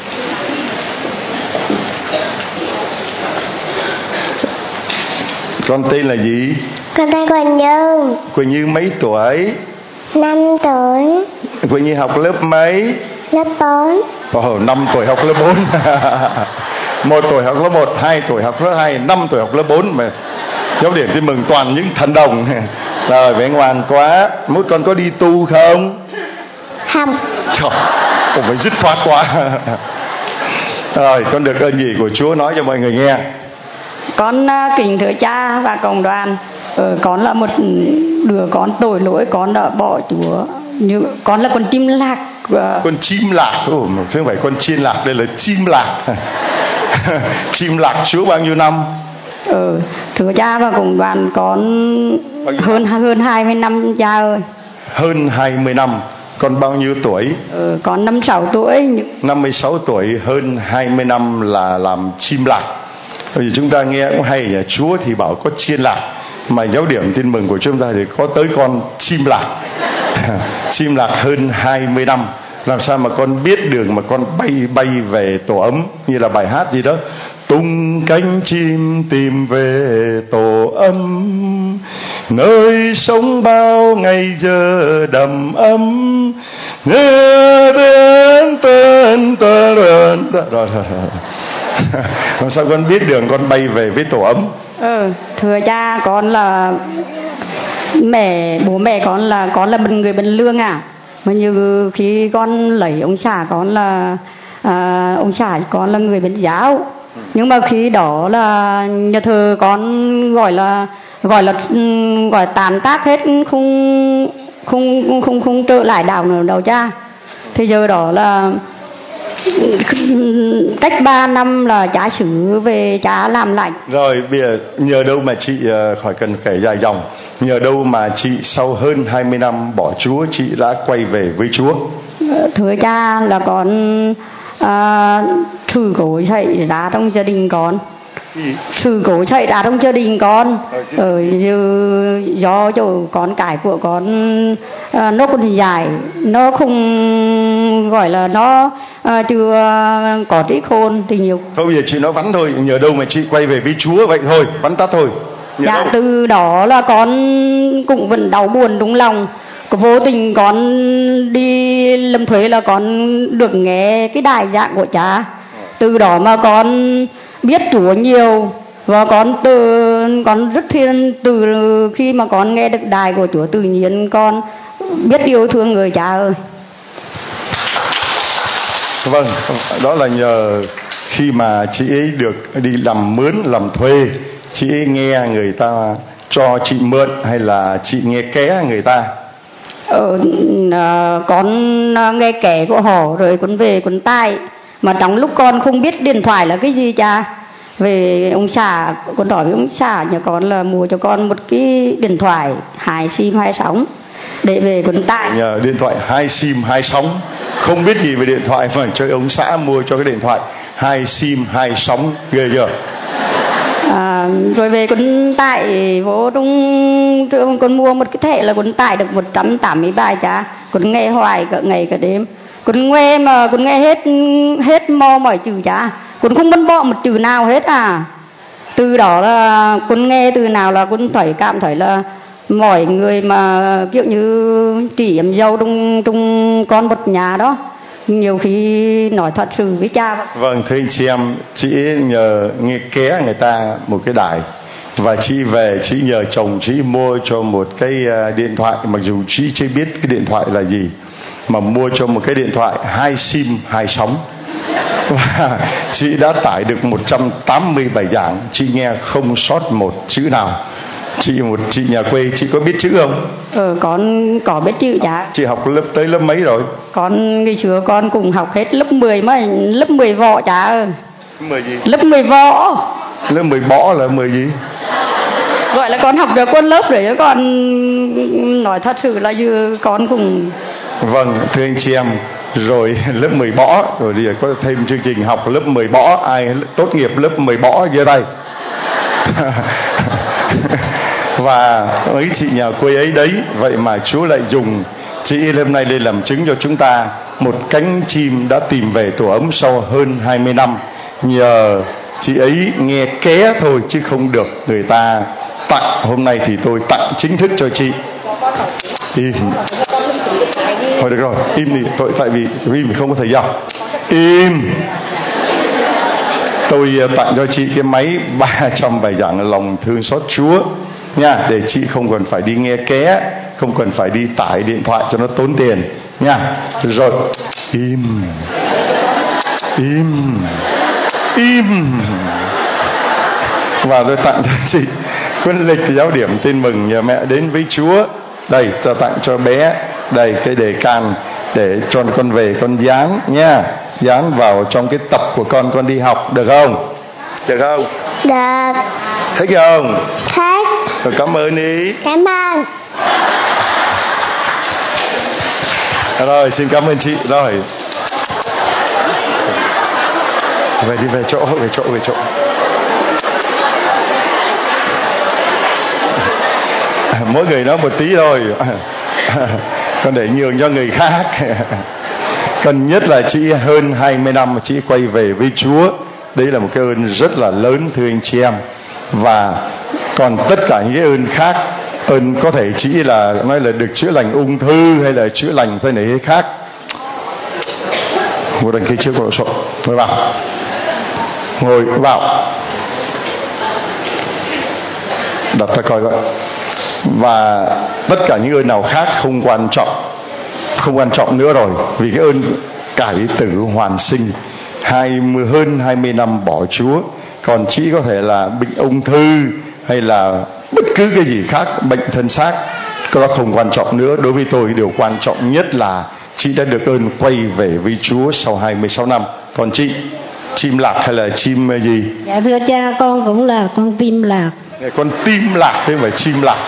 Con tên là gì? Con tên Quỳnh Như. Quỳnh Như mấy tuổi? Năm tuổi. Quỳnh Như học lớp mấy? Lớp bốn. Ồ, năm tuổi học lớp bốn. Một tuổi học lớp một, hai tuổi học lớp hai, năm tuổi học lớp bốn mà giáo điểm thì mừng toàn những thần đồng. Rồi bé ngoan quá. Mốt con có đi tu không? Không. Trời, ôi phải dứt khoát quá. Rồi con được ơn gì của Chúa nói cho mọi người nghe. Con kính thưa cha và cộng đoàn. ờ, Con là một đứa con tội lỗi, con đã bỏ Chúa. Như con là con chim lạc. và... Con chim lạc. Ồ, không phải con chiên lạc, đây là chim lạc. Chim lạc Chúa bao nhiêu năm? ờ, Thưa cha và cộng đoàn, con hơn hơn hai mươi năm cha ơi. Hơn hai mươi năm. Con bao nhiêu tuổi? ờ, Con năm mươi sáu tuổi. Năm mươi sáu tuổi, hơn hai mươi năm là làm chim lạc. Bởi vì chúng ta nghe cũng hay, nhà Chúa thì bảo có chiên lạc, mà giáo điểm tin mừng của chúng ta thì có tới con chim lạc. Chim lạc hơn hai mươi năm. Làm sao mà con biết đường mà con bay bay về tổ ấm, như là bài hát gì đó, tung cánh chim tìm về tổ ấm, nơi sống bao ngày giờ đầm ấm. Rồi làm sao con biết đường con bay về với tổ ấm? Ừ, thưa cha, con là mẹ bố mẹ con là con là người Bình Lương à. Mà như khi con lấy ông xã con là à, ông xã con là người Bên giáo. Nhưng mà khi đó là nhà thờ con gọi là gọi là gọi tàn tác hết, không không không không, không trở lại đạo nữa đâu cha. Thì giờ đó là cách ba năm là cha xử về cha làm lại. Rồi bây giờ nhờ đâu mà chị khỏi cần kể dài dòng, nhờ đâu mà chị sau hơn hai mươi năm bỏ Chúa, chị đã quay về với Chúa? Thưa cha là con à, sự cố xảy ra trong gia đình con. Sự cố xảy ra trong gia đình con ở như do chỗ con cái của con à, nó còn dài, nó không gọi là nó à, chưa có trí khôn thì nhiều. Thôi bây giờ chị nói vắn thôi, nhờ đâu mà chị quay về với Chúa vậy thôi, vắn tắt thôi. Nhờ dạ đâu? Từ đó là con cũng vẫn đau buồn trong lòng. Vô tình con đi Lâm Thuế là con được nghe cái đài giảng của cha. Từ đó mà con biết Chúa nhiều, và con từ con rất thiên từ khi mà con nghe được đài của Chúa, tự nhiên con biết yêu thương người cha ơi. Vâng, đó là nhờ khi mà chị ấy được đi làm mướn, làm thuê, chị ấy nghe người ta cho chị mượn hay là chị nghe ké người ta? Ờ, con nghe kể của họ rồi con về con tai. Mà trong lúc con không biết điện thoại là cái gì cha, về ông xã con hỏi với ông xã nhà con là mua cho con một cái điện thoại hai sim hai sóng để về con tai. Nhờ điện thoại hai sim hai sóng, không biết gì về điện thoại mà cho ông xã mua cho cái điện thoại hai sim hai sóng, ghê chưa? À, rồi về con tải vô trong con mua một cái thẻ là con tải được một trăm tám mươi bài cha. Con nghe hoài cả ngày cả đêm, con nghe mà con nghe hết hết mo mọi chữ cha, con không muốn bỏ một chữ nào hết à. Từ đó là con nghe từ nào là con thấy cảm thấy là mọi người mà kiểu như chị em dâu trong trong con một nhà đó nhiều khi nói thật sự với cha. Vâng, thưa anh chị em, chị nhờ nghe ké người ta một cái đài, và chị về chị nhờ chồng chị mua cho một cái điện thoại, mặc dù chị chưa biết cái điện thoại là gì, mà mua cho một cái điện thoại hai sim hai sóng, và chị đã tải được một trăm tám mươi bài giảng, chị nghe không sót một chữ nào. Chị một chị nhà quê, chị có biết chữ không? Ờ, con có biết chữ cha. Chị học lớp tới lớp mấy rồi? Con ngày xưa con cũng học hết lớp mười mà lớp mười võ cha ơi. mười gì? Lớp mười võ. Lớp mười bỏ là mười gì? Gọi là con học được con lớp rồi, con nói thật sự là như con cũng. Vâng, thưa anh chị em, rồi lớp mười bỏ, rồi bây giờ có thêm chương trình học lớp mười bỏ, ai tốt nghiệp lớp mười bỏ giơ tay. Và mấy chị nhà quê ấy đấy, vậy mà Chúa lại dùng chị hôm nay lên làm chứng cho chúng ta. Một cánh chim đã tìm về tổ ấm sau hơn hai mươi năm, nhờ chị ấy nghe ké thôi chứ không được người ta tặng. Hôm nay thì tôi tặng chính thức cho chị. Im. Thôi được rồi, im đi, tội tại vì vì mình không có thời gian. Im. Tôi tặng cho chị cái máy ba trăm bài giảng lòng thương xót Chúa nha, để chị không cần phải đi nghe ké, không cần phải đi tải điện thoại cho nó tốn tiền nha. Rồi, im. Im. Im. Và tôi tặng cho chị cuốn lịch giáo điểm Tin mừng nhờ mẹ đến với Chúa. Đây, tôi tặng cho bé đây cái đề can để cho con về con dán nha, dán vào trong cái tập của con con đi học, được không? Được không? Được. Thích không? Thích. Rồi, cảm ơn đi. Cảm ơn. Rồi, xin cảm ơn chị. Rồi, về đi, về chỗ, về chỗ, về chỗ. Mỗi người nói một tí thôi, còn để nhường cho người khác. Cần nhất là chị hơn hai mươi năm mà chị quay về với Chúa, đấy là một cái ơn rất là lớn, thưa anh chị em. Và còn tất cả những cái ơn khác, ơn có thể chỉ là nói là được chữa lành ung thư hay là chữa lành thế này hay khác. Ngồi đằng kia trước của sổ, ngồi vào, ngồi vào, đặt ra coi vậy. Và tất cả những ơn nào khác không quan trọng, không quan trọng nữa rồi, vì cái ơn cải tử hoàn sinh hai mươi hơn hai mươi năm bỏ Chúa. Còn chỉ có thể là bệnh ung thư hay là bất cứ cái gì khác, bệnh thân xác, cái đó không quan trọng nữa. Đối với tôi điều quan trọng nhất là chị đã được ơn quay về với Chúa sau hai mươi sáu năm. Còn chị, chim lạc hay là chim gì? Dạ thưa cha, con cũng là con tim lạc. Con tim lạc chứ không phải chim lạc.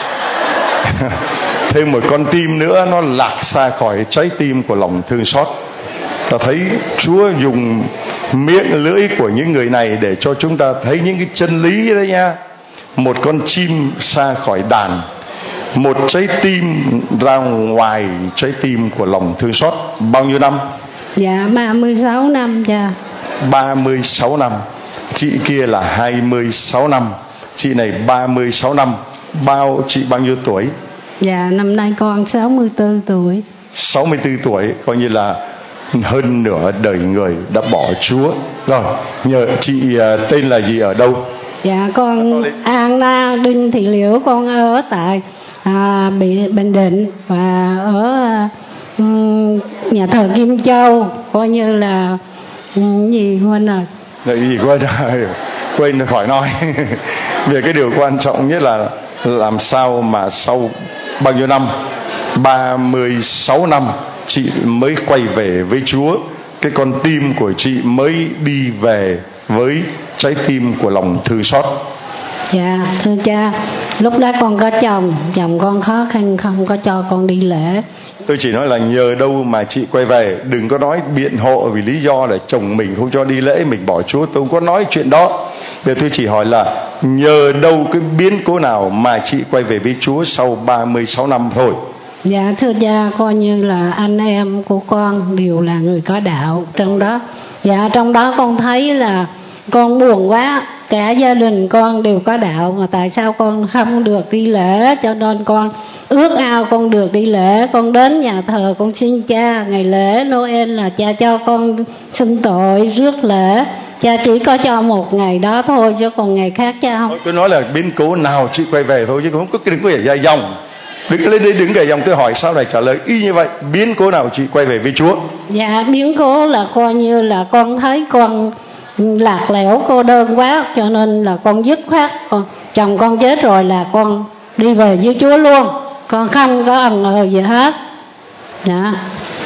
Thêm một con tim nữa nó lạc xa khỏi trái tim của lòng thương xót. Ta thấy Chúa dùng miệng lưỡi của những người này để cho chúng ta thấy những cái chân lý đấy nha. Một con chim xa khỏi đàn, một trái tim ra ngoài trái tim của lòng thương xót. Bao nhiêu năm? Dạ ba mươi sáu năm cha. ba mươi sáu năm. Chị kia là hai mươi sáu năm, chị này ba mươi sáu năm. Bao chị bao nhiêu tuổi? Dạ năm nay con sáu mươi tư tuổi. sáu mươi tư tuổi, coi như là hơn nửa đời người đã bỏ Chúa. Rồi, nhờ chị tên là gì, ở đâu? Dạ con Anna Đinh Thị Liễu, con ở tại à, Bình Định và ở um, nhà thờ Kim Châu, coi như là um, gì quên rồi. Đấy, gì quên rồi, quên khỏi nói. Về cái điều quan trọng nhất là làm sao mà sau bao nhiêu năm, ba mươi sáu năm chị mới quay về với Chúa. Cái con tim của chị mới đi về với trái tim của lòng thương xót. Dạ thưa cha, lúc đó con có chồng, chồng con khó khăn không có cho con đi lễ. Tôi chỉ nói là nhờ đâu mà chị quay về. Đừng có nói biện hộ vì lý do là chồng mình không cho đi lễ, mình bỏ Chúa. Tôi không có nói chuyện đó. Bây giờ tôi chỉ hỏi là nhờ đâu cái biến cố nào mà chị quay về với Chúa sau ba mươi sáu năm thôi. Dạ thưa cha, coi như là anh em của con đều là người có đạo trong đó. Dạ trong đó con thấy là con buồn quá, cả gia đình con đều có đạo, mà tại sao con không được đi lễ? Cho nên con ước ao con được đi lễ. Con đến nhà thờ con xin cha ngày lễ Noel là cha cho con xưng tội rước lễ. Cha chỉ có cho một ngày đó thôi, chứ còn ngày khác cha không. Tôi nói là biến cố nào chị quay về thôi, chứ không có đừng có để dài dòng. Đừng lên đây đứng gầy dòng. Tôi hỏi sao này trả lời y như vậy. Biến cố nào chị quay về với Chúa? Dạ biến cố là coi như là con thấy con lạc lẽo cô đơn quá, cho nên là con dứt khoát, con chồng con chết rồi là con đi về với Chúa luôn. Con không có ẩn ờ gì hết. Dạ.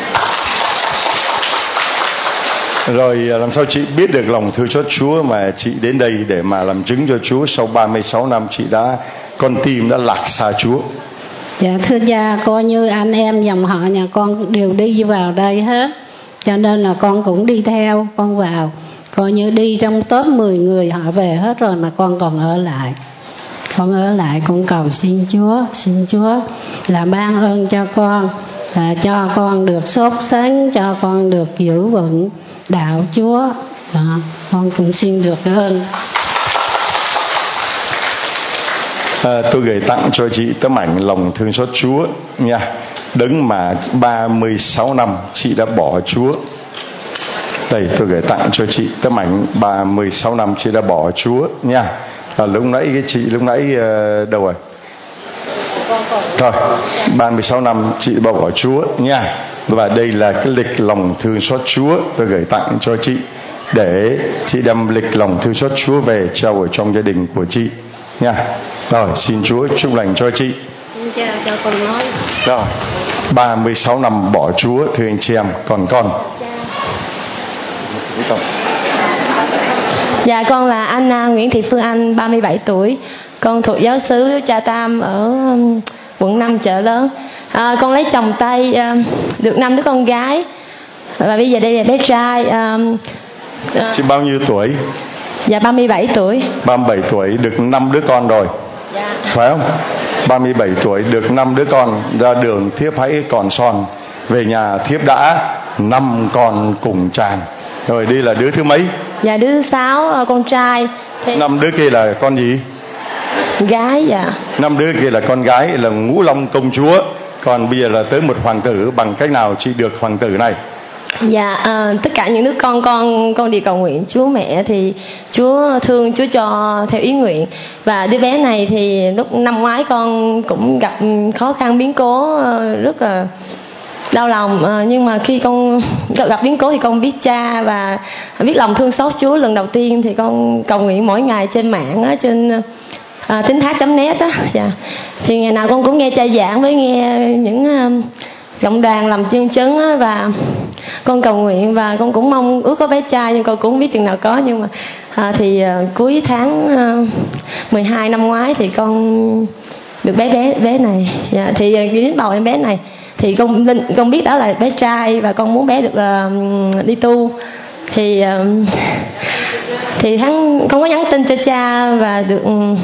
Rồi làm sao chị biết được lòng thương xót Chúa mà chị đến đây để mà làm chứng cho Chúa? Sau ba mươi sáu năm chị đã, con tim đã lạc xa Chúa. Dạ thưa cha, coi như anh em dòng họ nhà con đều đi vào đây hết, cho nên là con cũng đi theo, con vào. Coi như đi trong top mười người họ về hết rồi mà con còn ở lại. Con ở lại con cầu xin Chúa, xin Chúa là ban ơn cho con, và cho con được sốt sắng, cho con được giữ vững đạo Chúa. Đó, con cũng xin được ơn. À, tôi gửi tặng cho chị tấm ảnh lòng thương xót Chúa nha. Đấng mà ba mươi sáu năm chị đã bỏ Chúa. Đây tôi gửi tặng cho chị tấm ảnh ba mươi sáu năm chị đã bỏ Chúa nha. À, lúc nãy cái chị lúc nãy uh, đâu rồi? Rồi, ba mươi sáu năm chị đã bỏ Chúa nha. Và đây là cái lịch lòng thương xót Chúa tôi gửi tặng cho chị, để chị đem lịch lòng thương xót Chúa về trao ở trong gia đình của chị nha. Rồi, xin Chúa chúc lành cho chị. Xin cha cho con nói. Rồi, ba mươi sáu năm bỏ Chúa thưa anh chị em. Còn con? Dạ con là Anna Nguyễn Thị Phương Anh, ba mươi bảy tuổi. Con thuộc giáo xứ Cha Tam ở um, quận năm Chợ Lớn. À, con lấy chồng Tây, um, được năm đứa con gái. Và bây giờ đây là bé trai. Um, uh, Chị bao nhiêu tuổi? Dạ ba mươi bảy tuổi. ba mươi bảy tuổi, được năm đứa con rồi. Dạ. Phải không? ba mươi bảy tuổi được năm đứa con. Ra đường thiếp hãy còn son, về nhà thiếp đã năm con cùng chàng. Rồi đây là đứa thứ mấy? Dạ đứa thứ sáu, con trai. Thì... năm đứa kia là con gì? Gái. Dạ. Năm đứa kia là con gái, là ngũ long công chúa. Còn bây giờ là tới một hoàng tử. Bằng cách nào chị được hoàng tử này? Dạ à, tất cả những đứa con con con đi cầu nguyện Chúa mẹ thì Chúa thương, Chúa cho theo ý nguyện. Và đứa bé này thì lúc năm ngoái con cũng gặp khó khăn biến cố rất là đau lòng, à, nhưng mà khi con gặp biến cố thì con biết cha và biết lòng thương xót Chúa. Lần đầu tiên thì con cầu nguyện mỗi ngày trên mạng á, trên à, tín thác chấm net á. Dạ. Thì ngày nào con cũng nghe cha giảng với nghe những uh, cộng đoàn làm chương chứng á, và con cầu nguyện và con cũng mong ước có bé trai, nhưng con cũng không biết chừng nào có. Nhưng mà à, thì à, cuối tháng à, mười hai năm ngoái thì con được bé bé bé này. Dạ, thì đến bầu em bé này thì con con biết đó là bé trai và con muốn bé được uh, đi tu. Thì uh, thì hắn con có nhắn tin cho cha và được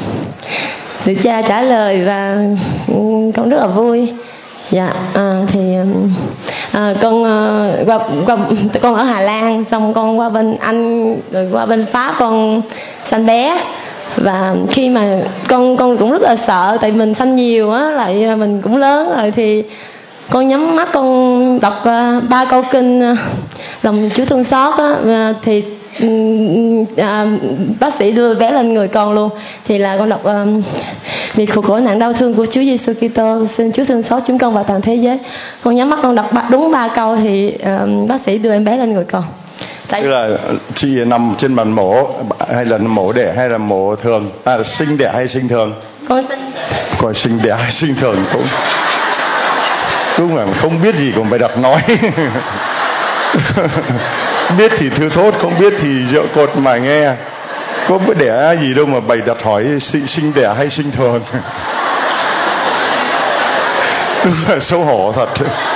được cha trả lời và con rất là vui. Dạ à, thì à, con à, qua, qua con ở Hà Lan, xong con qua bên Anh rồi qua bên Pháp con sanh bé. Và khi mà con con cũng rất là sợ, tại mình sanh nhiều á, lại mình cũng lớn rồi, thì con nhắm mắt con đọc uh, ba câu kinh uh, lòng Chúa thương xót á, uh, thì À, bác sĩ đưa bé lên người con luôn. Thì là con đọc um, vì khổ khổ nạn đau thương của Chúa Giêsu Kitô, xin Chúa thương xót chúng con và toàn thế giới. Con nhắm mắt con đọc đúng ba câu thì um, bác sĩ đưa em bé lên người con. Tại... Tức là chị nằm trên bàn mổ hay là mổ đẻ hay là mổ thường, à, sinh đẻ hay sinh thường? Con sinh. Coi sinh đẻ hay sinh thường cũng cũng là không biết gì cũng phải đặt nói. Biết thì thưa thốt, không biết thì dựa cột mà nghe. Có bữa đẻ gì đâu mà bày đặt hỏi sinh, sinh đẻ hay sinh thường. Đúng là xấu hổ thật.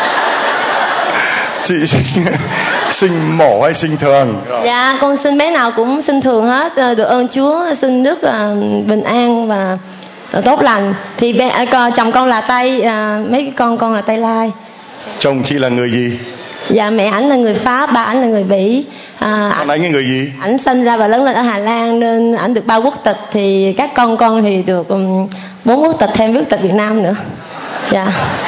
Chị sinh, sinh mổ hay sinh thường? Dạ con sinh bé nào cũng sinh thường hết. Được ơn Chúa, sinh rất là bình an và tốt lành. Thì bé, chồng con là Tây, mấy con con là Tây Lai. Chồng chị là người gì? Dạ mẹ ảnh là người Pháp, ba ảnh là người Bỉ. À, anh ấy người gì? Ảnh sinh ra và lớn lên ở Hà Lan nên ảnh được ba quốc tịch, thì các con con thì được um, bốn quốc tịch thêm quốc tịch Việt Nam nữa. Dạ.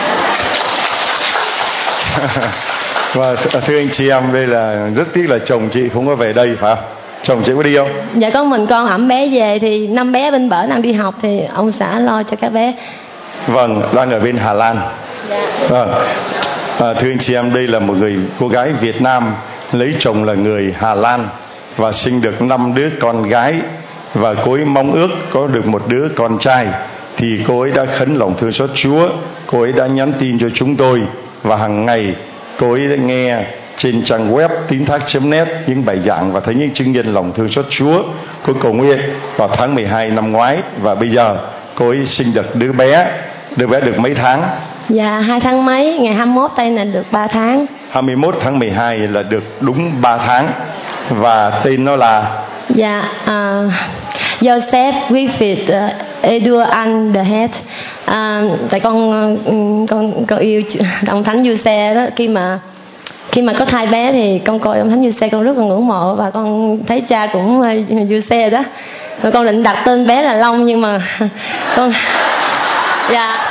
Và thưa anh chị em, đây là rất tiếc là chồng chị không có về đây phải không? Chồng chị có đi không? Dạ có mình con ẵm bé về, thì năm bé bên bển đang đi học thì ông xã lo cho các bé. Vâng, đang ở bên Hà Lan. Dạ. Vâng. À, thưa anh chị em, đây là một người cô gái Việt Nam lấy chồng là người Hà Lan và sinh được năm đứa con gái, và cô ấy mong ước có được một đứa con trai. Thì cô ấy đã khấn lòng thương xót Chúa, cô ấy đã nhắn tin cho chúng tôi, và hàng ngày cô ấy đã nghe trên trang web tín thác chấm net những bài giảng và thấy những chứng nhân lòng thương xót Chúa. Cô cầu nguyện vào tháng mười hai năm ngoái, và bây giờ cô ấy sinh được đứa bé. Đứa bé được mấy tháng? Dạ hai tháng mấy, ngày hai mươi mốt tây là được ba tháng. hai mươi mốt tháng mười hai là được đúng ba tháng. Và tên nó là? Dạ uh, Joseph Griffith uh, Edward Anh the Head. Uh, tại con uh, con con yêu ông Thánh Giuse đó. Khi mà khi mà có thai bé thì con coi ông Thánh Giuse, con rất là ngưỡng mộ, và con thấy cha cũng uh, Giuse đó. Rồi con định đặt tên bé là Long, nhưng mà con dạ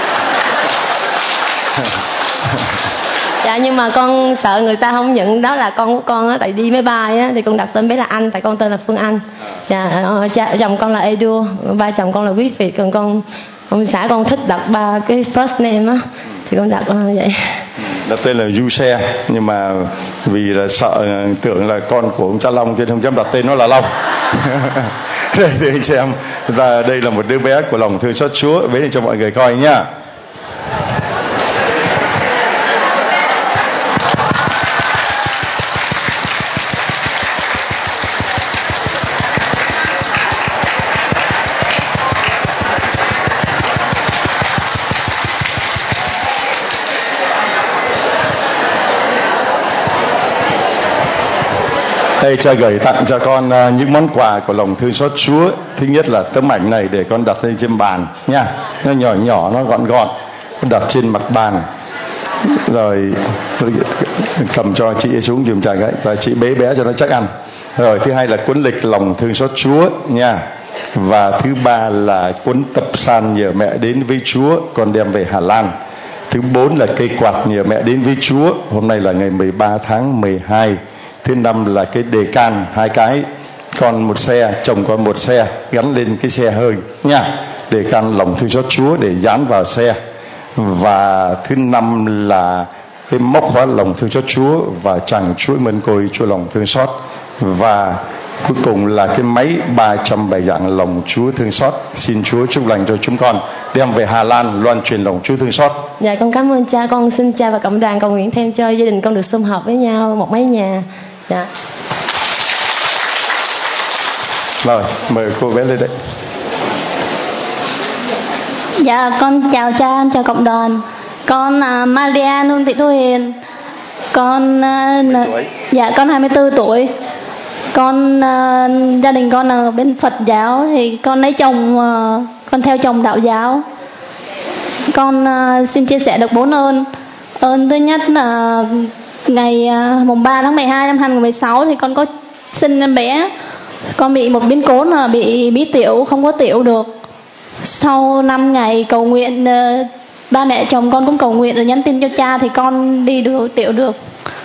dạ nhưng mà con sợ người ta không nhận đó là con của con á, tại đi máy bay á, thì con đặt tên bé là Anh, tại con tên là Phương Anh. Dạ cha chồng con là Edu, ba chồng con là Quý Việt, còn con ông xã con thích đặt ba cái first name á, thì con đặt vậy. Đặt tên là Giuse, nhưng mà vì là sợ tưởng là con của ông cha Long cho nên không dám đặt tên nó là Long. Đây thì anh xem, và đây là một đứa bé của lòng thương xót Chúa, vế lên cho mọi người coi nhá. Đây cha gửi tặng cho con uh, những món quà của lòng thương xót Chúa. Thứ nhất là tấm ảnh này để con đặt lên trên bàn nha, nó nhỏ nhỏ, nó gọn gọn, con đặt trên mặt bàn. Rồi cầm cho chị xuống giùm cha cái, và chị bế bé cho nó chắc ăn. Rồi thứ hai là cuốn lịch lòng thương xót Chúa nha. Và thứ ba là cuốn tập san nhờ mẹ đến với Chúa, con đem về Hà Lan. Thứ bốn là cây quạt nhờ mẹ đến với Chúa, hôm nay là ngày mười ba tháng mười hai. Thứ năm là cái đề can, hai cái, con một xe, chồng con một xe, gắn lên cái xe hơi nha. Đề can lòng thương xót Chúa để dán vào xe. Và thứ năm là cái móc khóa lòng thương xót Chúa và chàng chuỗi mân côi Chúa lòng thương xót. Và cuối cùng là cái máy ba trăm bài giảng lòng Chúa thương xót. Xin Chúa chúc lành cho chúng con đem về Hà Lan loan truyền lòng Chúa thương xót. Dạ con cảm ơn cha. Con xin cha và cộng đoàn cầu nguyện thêm cho gia đình con được sum họp với nhau một mái nhà. Dạ. Rồi mời cô bé lên đây. Dạ con chào cha, chào cộng đoàn. Con uh, Maria Nương Thị Thu Hiền. Con uh, dạ con hai mươi tư tuổi. Con uh, gia đình con ở bên Phật giáo, thì con lấy chồng, uh, con theo chồng đạo giáo. Con uh, xin chia sẻ được bốn ơn. Ơn thứ nhất là ngày uh, mùng ba tháng mười hai năm hai nghìn không trăm mười sáu thì con có sinh em bé. Con bị một biến cố là bị bí tiểu, không có tiểu được. Sau năm ngày cầu nguyện, uh, ba mẹ chồng con cũng cầu nguyện rồi nhắn tin cho cha thì con đi được, tiểu được.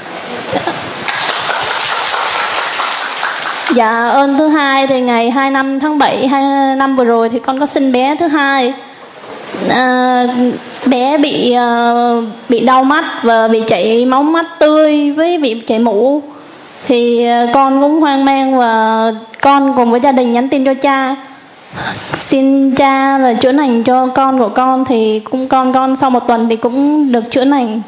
Dạ ơn thứ hai thì ngày hai mươi lăm tháng bảy hai năm vừa rồi thì con có sinh bé thứ hai. À, bé bị uh, bị đau mắt và bị chảy máu mắt tươi với bị chảy mũ. Thì uh, con cũng hoang mang và con cùng với gia đình nhắn tin cho cha, xin cha là chữa lành cho con của con. Thì cũng con con sau một tuần thì cũng được chữa lành.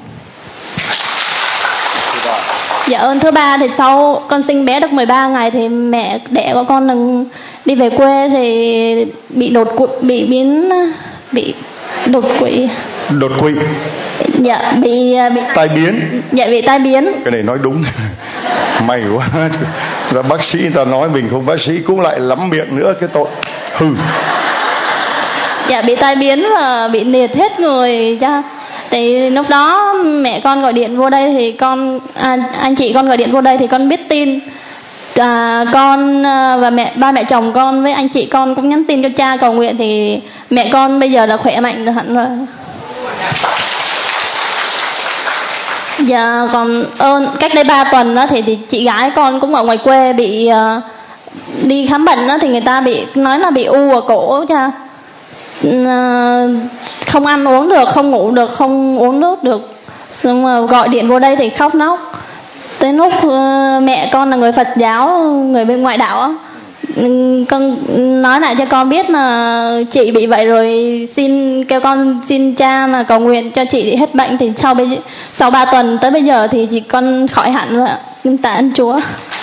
Dạ ơn thứ ba thì sau con sinh bé được mười ba ngày thì mẹ đẻ của con đừng đi về quê thì bị đột quỵ, bị biến bị đột quỵ. Đột quỵ. Dạ bị bị tai biến. Dạ bị tai biến. Cái này nói đúng. May quá. Là bác sĩ ta nói mình không bác sĩ cũng lại lắm miệng nữa, cái tội hừ. Dạ bị tai biến và bị liệt hết người cha. Thì lúc đó mẹ con gọi điện vô đây thì con à, anh chị con gọi điện vô đây thì con biết tin. À, con và mẹ ba mẹ chồng con với anh chị con cũng nhắn tin cho cha cầu nguyện thì mẹ con bây giờ là khỏe mạnh rồi hẳn rồi. Dạ còn ơn cách đây ba tuần đó thì, thì chị gái con cũng ở ngoài quê bị uh, đi khám bệnh đó thì người ta bị nói là bị u ở cổ cha. Uh, không ăn uống được, không ngủ được, không uống nước được. Xong mà gọi điện vô đây thì khóc nóc. Tới lúc uh, mẹ con là người Phật giáo, người bên ngoại đạo á, con nói lại cho con biết là chị bị vậy rồi, xin kêu con xin cha là cầu nguyện cho chị hết bệnh. Thì sau bây sau ba tuần tới bây giờ thì chị con khỏi hẳn rồi ạ. Tạ ơn Chúa.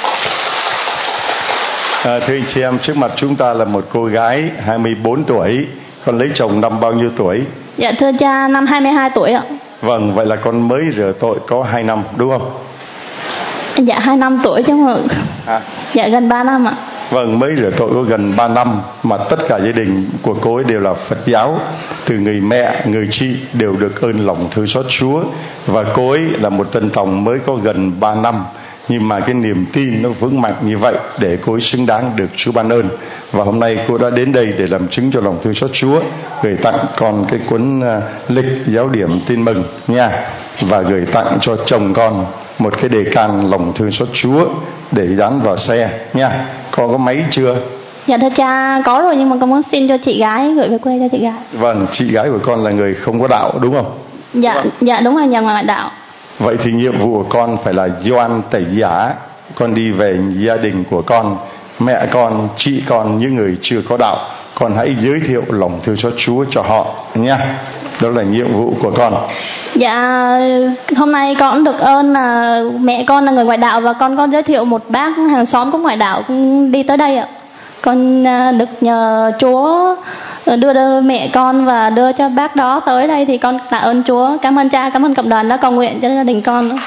À, thưa anh chị em, trước mặt chúng ta là một cô gái hai mươi bốn tuổi. Con lấy chồng năm bao nhiêu tuổi? Dạ thưa cha, năm hai mươi hai tuổi ạ. Vâng, vậy là con mới rửa tội có hai năm đúng không? Dạ hai năm tuổi chứ không. À. Dạ gần ba năm ạ. Vâng, mới rửa tội có gần ba năm. Mà tất cả gia đình của cô ấy đều là Phật giáo. Từ người mẹ, người chị đều được ơn lòng thương xót Chúa. Và cô ấy là một tân tòng mới có gần ba năm. Nhưng mà cái niềm tin nó vững mạnh như vậy để cô ấy xứng đáng được Chúa ban ơn. Và hôm nay cô đã đến đây để làm chứng cho lòng thương xót Chúa, gửi tặng con cái cuốn uh, lịch giáo điểm tin mừng nha. Và gửi tặng cho chồng con một cái đề can lòng thương xót Chúa để dán vào xe nha. Con có máy chưa? Dạ thưa cha có rồi, nhưng mà con muốn xin cho chị gái gửi về quê cho chị gái. Vâng, chị gái của con là người không có đạo đúng không? Dạ vâng. Dạ đúng rồi, nhà ngoại đạo. Vậy thì nhiệm vụ của con phải là Gioan tẩy giả. Con đi về gia đình của con, mẹ con, chị con, những người chưa có đạo, con hãy giới thiệu lòng thương xót Chúa cho họ nha. Đó là nhiệm vụ của con. Dạ hôm nay con được ơn là mẹ con là người ngoại đạo và con có giới thiệu một bác hàng xóm của ngoại đạo cũng đi tới đây ạ. Con được nhờ Chúa đưa, đưa mẹ con và đưa cho bác đó tới đây thì con tạ ơn Chúa. Cảm ơn cha, cảm ơn cộng đoàn đã cầu nguyện cho gia đình con.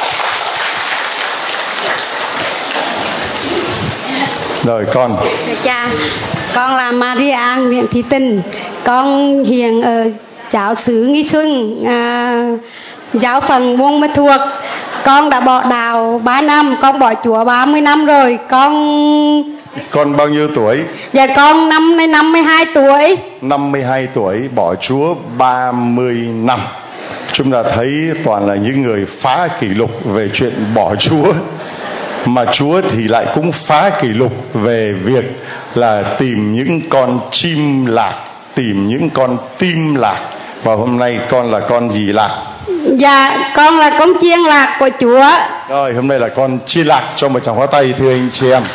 Rồi con. Cha, con là Maria Nguyễn Thị Tình. Con hiện ở giáo xứ Nghi Xuân, à, giáo phận Buôn Ma Thuột. Con đã bỏ đạo ba năm, con bỏ Chúa ba mươi năm rồi. Con Con bao nhiêu tuổi? Dạ con năm nay năm mươi hai tuổi. năm mươi hai tuổi, bỏ Chúa ba mươi năm. Chúng ta thấy toàn là những người phá kỷ lục về chuyện bỏ Chúa. Mà Chúa thì lại cũng phá kỷ lục về việc là tìm những con chim lạc, tìm những con tim lạc. Và hôm nay con là con gì lạc? Dạ con là con chiên lạc của Chúa. Rồi hôm nay là con chiên lạc, cho một tràng pháo tay thưa anh chị em.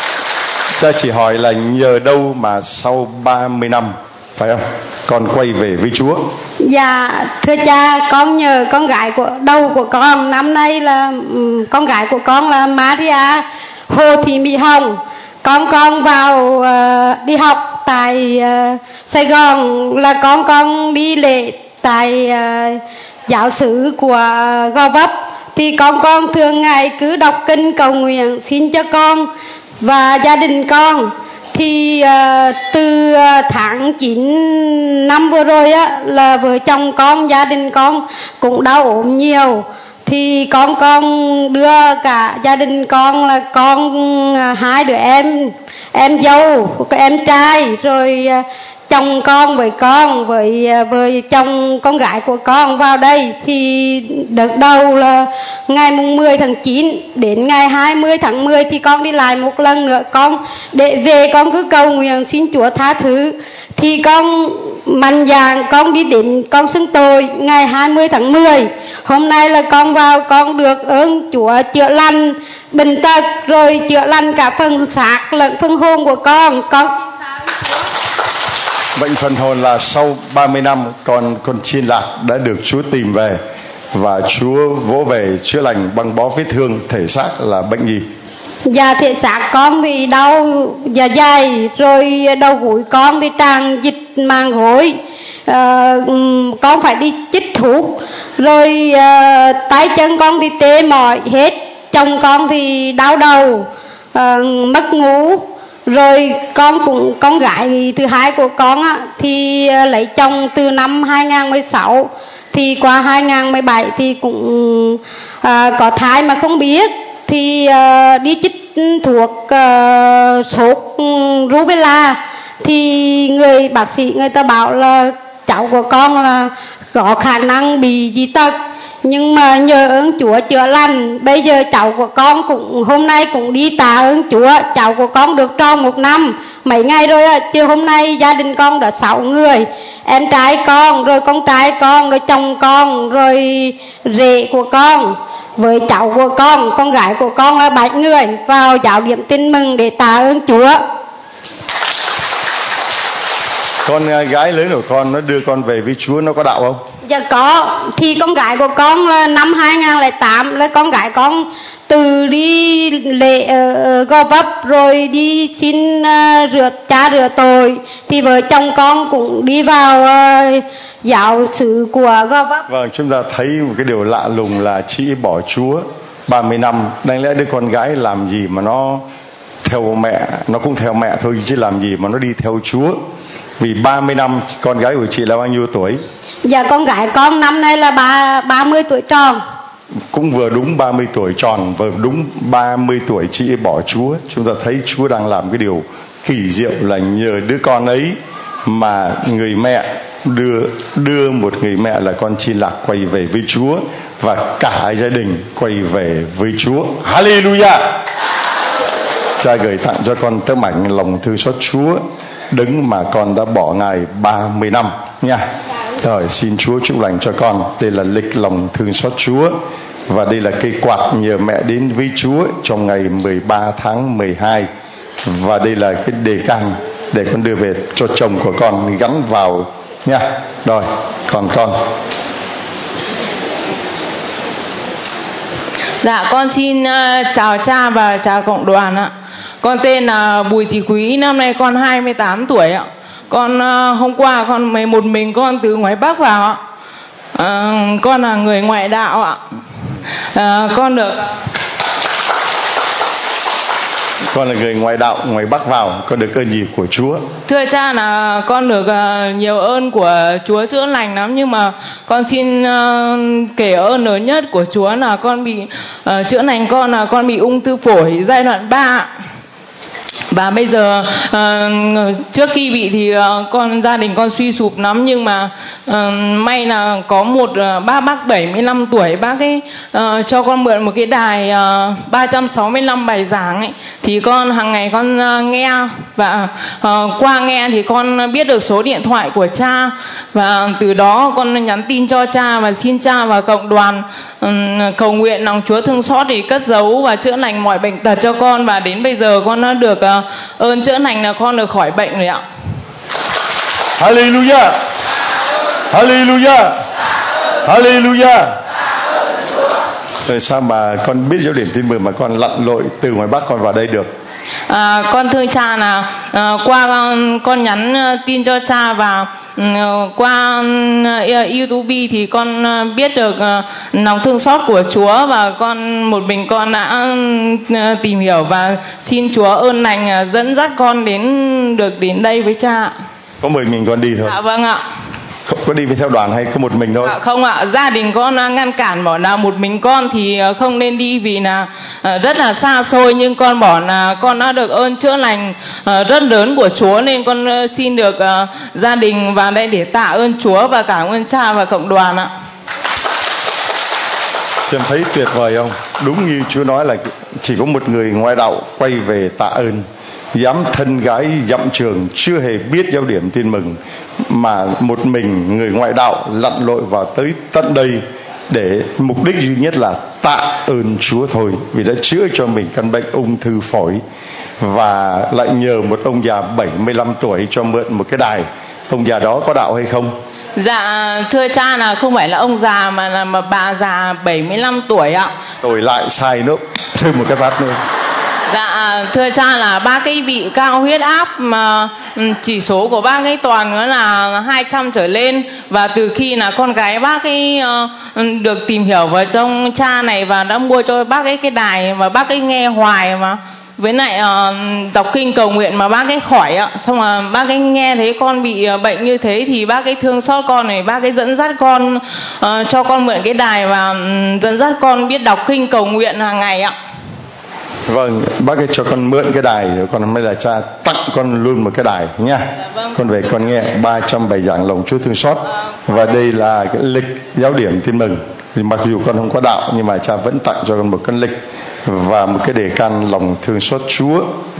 Cha chỉ hỏi là nhờ đâu mà sau ba mươi năm, phải không, con quay về với Chúa? Dạ thưa cha, con nhờ con gái của đầu của con. Năm nay là um, con gái của con là Maria Hồ Thị Mỹ Hồng. Con con vào uh, đi học tại uh, Sài Gòn, là con con đi lễ tại uh, giáo xứ của Gò Vấp. Thì con con thường ngày cứ đọc kinh cầu nguyện xin cho con và gia đình con. Thì uh, từ uh, tháng chín năm vừa rồi á, là vợ chồng con, gia đình con cũng đau ốm nhiều. Thì con con đưa cả gia đình con là con uh, hai đứa em, em dâu, em trai, rồi uh, chồng con với con với với chồng con gái của con vào đây. Thì đợt đầu là ngày mùng mười tháng chín đến ngày hai mươi tháng mười thì con đi lại một lần nữa. Con để về con cứ cầu nguyện xin Chúa tha thứ. Thì con mạnh dạn con đi đến con xưng tội ngày hai mươi tháng mười. Hôm nay là con vào, con được ơn Chúa chữa lành bệnh tật, rồi chữa lành cả phần xác lẫn phần hồn của con. Con bệnh phần hồn là sau ba mươi năm con con chiên lạc đã được Chúa tìm về và Chúa vỗ về chữa lành băng bó vết thương. Thể xác là bệnh gì? Dạ thể xác con thì đau dạ dày, rồi đầu gối con thì tràn dịch màng gối, à, con phải đi chích thuốc, rồi à, tay chân con thì tê mỏi hết. Chồng con thì đau đầu, à, mất ngủ. Rồi con cũng con gái thứ hai của con á, thì lấy chồng từ năm hai không một sáu Thì qua hai không một bảy thì cũng à, có thai mà không biết, thì à, đi chích thuốc à, sốt rubella, thì người bác sĩ người ta bảo là cháu của con là có khả năng bị dị tật, nhưng mà nhờ ơn Chúa chữa lành. Bây giờ cháu của con cũng hôm nay cũng đi tạ ơn Chúa, cháu của con được tròn một năm mấy ngày rồi á. Chứ hôm nay gia đình con đã sáu người, em trai con, rồi con trai con, rồi chồng con, rồi rể của con, với cháu của con, con gái của con là bảy người vào giáo điểm tin mừng để tạ ơn Chúa. Con gái lớn của con nó đưa con về với Chúa, nó có đạo không? Dạ có. Thì con gái của con là năm hai không không tám là con gái con từ đi lễ uh, Gò Vấp rồi đi xin uh, rửa cha rửa tội, thì vợ chồng con cũng đi vào uh, giáo xứ của Gò Vấp. Vâng, chúng ta thấy một cái điều lạ lùng là chị bỏ Chúa ba mươi năm. Đáng lẽ đứa con gái làm gì mà nó theo mẹ, nó cũng theo mẹ thôi, chứ làm gì mà nó đi theo Chúa. Vì ba mươi năm. Con gái của chị là bao nhiêu tuổi? Dạ con gái con năm nay là ba mươi tuổi tròn. Cũng vừa đúng ba mươi tuổi tròn, vừa đúng ba mươi tuổi chị bỏ Chúa. Chúng ta thấy Chúa đang làm cái điều kỳ diệu là nhờ đứa con ấy mà người mẹ đưa đưa một người mẹ là con Chi Lạc quay về với Chúa, và cả gia đình quay về với Chúa. Hallelujah. Cha gửi tặng cho con tấm ảnh lòng thương xót Chúa, đấng mà con đã bỏ Ngài ba mươi năm nha. Rồi xin Chúa chúc lành cho con. Đây là lịch lòng thương xót Chúa, và đây là cây quạt nhờ mẹ đến với Chúa trong ngày mười ba tháng mười hai, và đây là cái đề can để con đưa về cho chồng của con gắn vào nha. Rồi còn con. Dạ con xin uh, chào cha và chào cộng đoàn ạ. Con tên là Bùi Thị Quý, năm nay con hai mươi tám tuổi ạ. Con uh, hôm qua con mới một mình con từ ngoài Bắc vào ạ. Uh, con là người ngoại đạo ạ. Uh, con được Con là người ngoại đạo, ngoài Bắc vào, con được ơn gì của Chúa? Thưa cha là con được uh, nhiều ơn của Chúa chữa lành lắm, nhưng mà con xin uh, kể ơn lớn nhất của Chúa là con bị uh, chữa lành con là con bị ung thư phổi giai đoạn ba. Và bây giờ uh, trước khi bị thì uh, con gia đình con suy sụp lắm, nhưng mà uh, may là có một uh, bác bác bảy mươi lăm tuổi, bác ấy uh, cho con mượn một cái đài uh, ba trăm sáu mươi lăm bài giảng ấy, thì con hàng ngày con uh, nghe, và uh, qua nghe thì con biết được số điện thoại của cha, và từ đó con nhắn tin cho cha và xin cha và cộng đoàn um, cầu nguyện lòng Chúa thương xót để cất giấu và chữa lành mọi bệnh tật cho con, và đến bây giờ con đã được uh, ơn chữa lành là con được khỏi bệnh rồi ạ. Hallelujah. Hallelujah. Hallelujah. Rồi sao mà con biết giáo điểm tin mừng mà con lặn lội từ ngoài Bắc con vào đây được? À, con thưa cha là à, qua con, con nhắn tin cho cha, và uh, qua uh, YouTube thì con uh, biết được uh, lòng thương xót của Chúa, và con một mình con đã uh, tìm hiểu và xin Chúa ơn lành uh, dẫn dắt con đến được đến đây với cha. Có mười mình con đi thôi? Dạ vâng ạ. Không, có đi với theo đoàn hay có một mình thôi? À, không ạ, gia đình con ngăn cản bảo là một mình con thì không nên đi vì là rất là xa xôi, nhưng con bảo là con đã được ơn chữa lành rất lớn của Chúa, nên con xin được gia đình vào đây để tạ ơn Chúa và cảm ơn cha và cộng đoàn ạ. Em thấy tuyệt vời không? Đúng như Chúa nói là chỉ có một người ngoại đạo quay về tạ ơn, dám thân gái dặm trường, chưa hề biết giáo điểm tin mừng, mà một mình người ngoại đạo lặn lội vào tới tận đây để mục đích duy nhất là tạ ơn Chúa thôi, vì đã chữa cho mình căn bệnh ung thư phổi, và lại nhờ một ông già bảy mươi lăm tuổi cho mượn một cái đài. Ông già đó có đạo hay không? Dạ thưa cha là không phải là ông già mà là mà bà già bảy mươi lăm tuổi ạ. Rồi lại sai nữa, thêm một cái phát nữa. Dạ thưa cha là bác ấy bị cao huyết áp, mà chỉ số của bác ấy toàn nữa là hai trăm trở lên, và từ khi là con gái bác ấy uh, được tìm hiểu vào trong cha này và đã mua cho bác ấy cái đài, và bác ấy nghe hoài mà, với lại uh, đọc kinh cầu nguyện mà bác ấy khỏi ạ, xong là bác ấy nghe thấy con bị uh, bệnh như thế thì bác ấy thương xót con này, bác ấy dẫn dắt con uh, cho con mượn cái đài và um, dẫn dắt con biết đọc kinh cầu nguyện hàng ngày ạ. Vâng, bác ấy cho con mượn cái đài, con mới là cha tặng con luôn một cái đài nha. Dạ, vâng. Con về con nghe ba trăm bài giảng lòng Chúa thương xót. Và đây là cái lịch giáo điểm tin mừng. Thì mặc dù con không có đạo nhưng mà cha vẫn tặng cho con một cái lịch và một cái đề can lòng thương xót Chúa.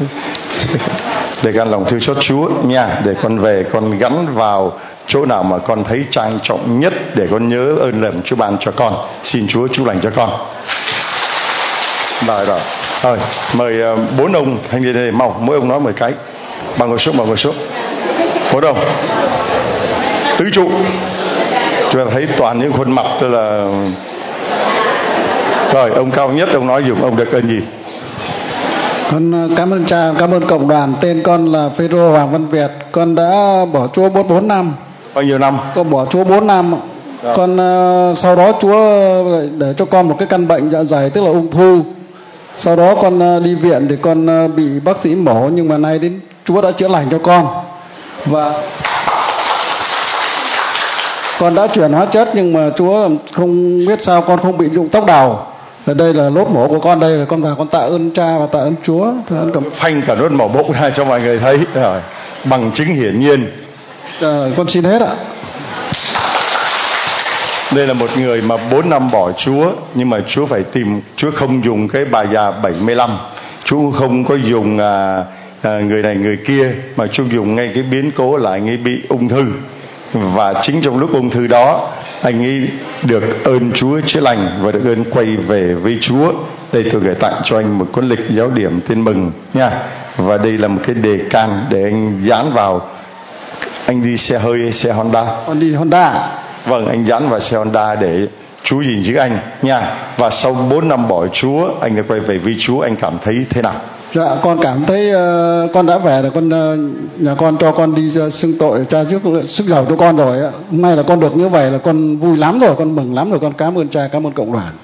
Đề can lòng thương xót Chúa nha, để con về con gắn vào chỗ nào mà con thấy trang trọng nhất để con nhớ ơn lành Chúa ban cho con. Xin Chúa chúc lành cho con. Rồi rồi. Rồi, mời uh, bốn ông thanh niên đây mau, mỗi ông nói một cái. Bằng ngồi xuống, bằng ngồi xuống. Bốn ông. Tứ trụ. Chúng ta thấy toàn những khuôn mặt đó là. Rồi, ông cao nhất ông nói dùm ông được ơn gì? Con cảm ơn cha, cảm ơn cộng đoàn. Tên con là Phêrô Hoàng Văn Việt. Con đã bỏ Chúa bốn mươi bốn năm. Bao nhiêu năm? Con bỏ Chúa bốn năm. Rồi. Con uh, sau đó Chúa để cho con một cái căn bệnh dạ dày tức là ung thư. Sau đó con uh, đi viện thì con uh, bị bác sĩ mổ, nhưng mà nay đến Chúa đã chữa lành cho con. Và con đã chuyển hóa chất nhưng mà Chúa không biết sao con không bị rụng tóc đầu. Ở đây là lốt mổ của con, đây là con vào con tạ ơn cha và tạ ơn Chúa. Cầm... Phanh cả lốt mổ bụng ra cho mọi người thấy rồi, bằng chứng hiển nhiên. À, con xin hết ạ. Đây là một người mà bốn năm bỏ Chúa, nhưng mà Chúa phải tìm, Chúa không dùng cái bà già bảy mươi lăm, Chúa không có dùng à, à, người này người kia, mà Chúa dùng ngay cái biến cố là anh ấy bị ung thư. Và chính trong lúc ung thư đó, anh ấy được ơn Chúa chữa lành và được ơn quay về với Chúa. Đây tôi gửi tặng cho anh một cuốn lịch giáo điểm tin mừng nha. Và đây là một cái đề can để anh dán vào. Anh đi xe hơi hay xe Honda? Con đi Honda. Vâng, anh dán vào xe Honda để Chúa gìn giữ anh nha. Và sau bốn năm bỏ Chúa, anh đã quay về với Chúa, anh cảm thấy thế nào? Dạ, con cảm thấy uh, con đã về rồi. Con uh, nhà con cho con đi uh, xưng tội cha trước sức giàu cho con rồi. Hôm nay là con được như vậy là con vui lắm rồi, con mừng lắm rồi. Con cảm ơn cha, cảm ơn cộng đoàn.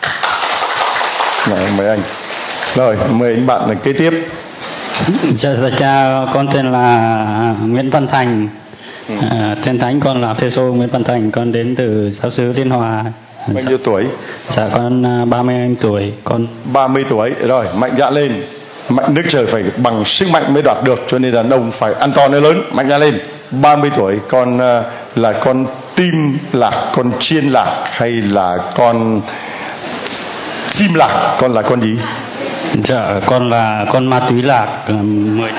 Rồi, mời anh. Rồi, mời anh bạn là kế tiếp. Dạ, dạ cha, con tên là Nguyễn Văn Thành. Ừ. À, tên thánh con là Phêrô Nguyễn Văn Thành, con đến từ giáo xứ Liên Hòa. Bao nhiêu tuổi? Dạ con ba mươi hai tuổi. Con ba mươi tuổi rồi, mạnh dạn lên. Mạnh Đức Trời phải bằng sức mạnh mới đoạt được, cho nên đàn ông phải ăn to nơi lớn, mạnh dạn lên. ba mươi tuổi, con uh, là con tim lạc, con chiên lạc hay là con chim lạc? Con là con gì? Dạ con là con ma túy lạc. mười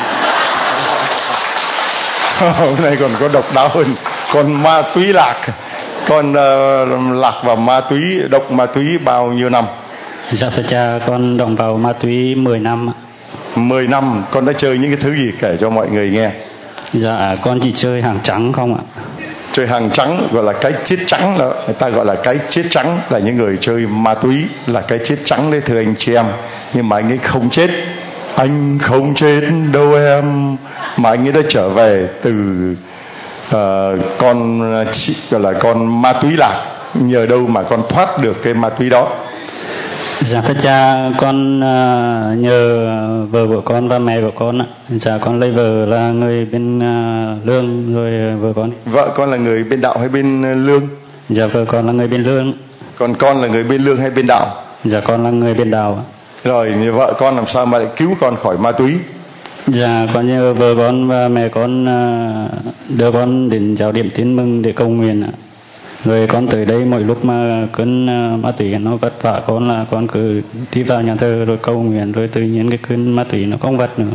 Hôm nay còn có độc đáo hơn, con ma túy lạc. Con uh, lạc vào ma túy, độc ma túy bao nhiêu năm? Dạ thưa cha, con động vào ma túy mười năm. Mười năm, con đã chơi những cái thứ gì kể cho mọi người nghe? Dạ con chỉ chơi hàng trắng không ạ. Chơi hàng trắng gọi là cái chết trắng đó, người ta gọi là cái chết trắng, là những người chơi ma túy là cái chết trắng đấy thưa anh chị em. Nhưng mà anh ấy không chết, anh không chết đâu em, mà anh ấy đã trở về từ uh, con chị gọi là con ma túy lạc. Nhờ đâu mà con thoát được cái ma túy đó? Dạ thưa cha, con uh, nhờ vợ của con và mẹ của con ạ. Dạ con lấy vợ là người bên uh, lương, rồi vợ con. Vợ con là người bên đạo hay bên lương? Dạ vợ con là người bên lương. Còn con là người bên lương hay bên đạo? Dạ con là người bên đạo ạ. Rồi như vợ con làm sao mà lại cứu con khỏi ma túy? Dạ con nhờ vợ con và mẹ con uh, đưa con đến giáo điểm tin mừng để cầu nguyện ạ. Rồi con tới đây mỗi lúc mà cơn uh, ma túy nó vất vả con là con cứ đi vào nhà thờ rồi cầu nguyện, rồi tự nhiên cái cơn ma túy nó không vất nữa.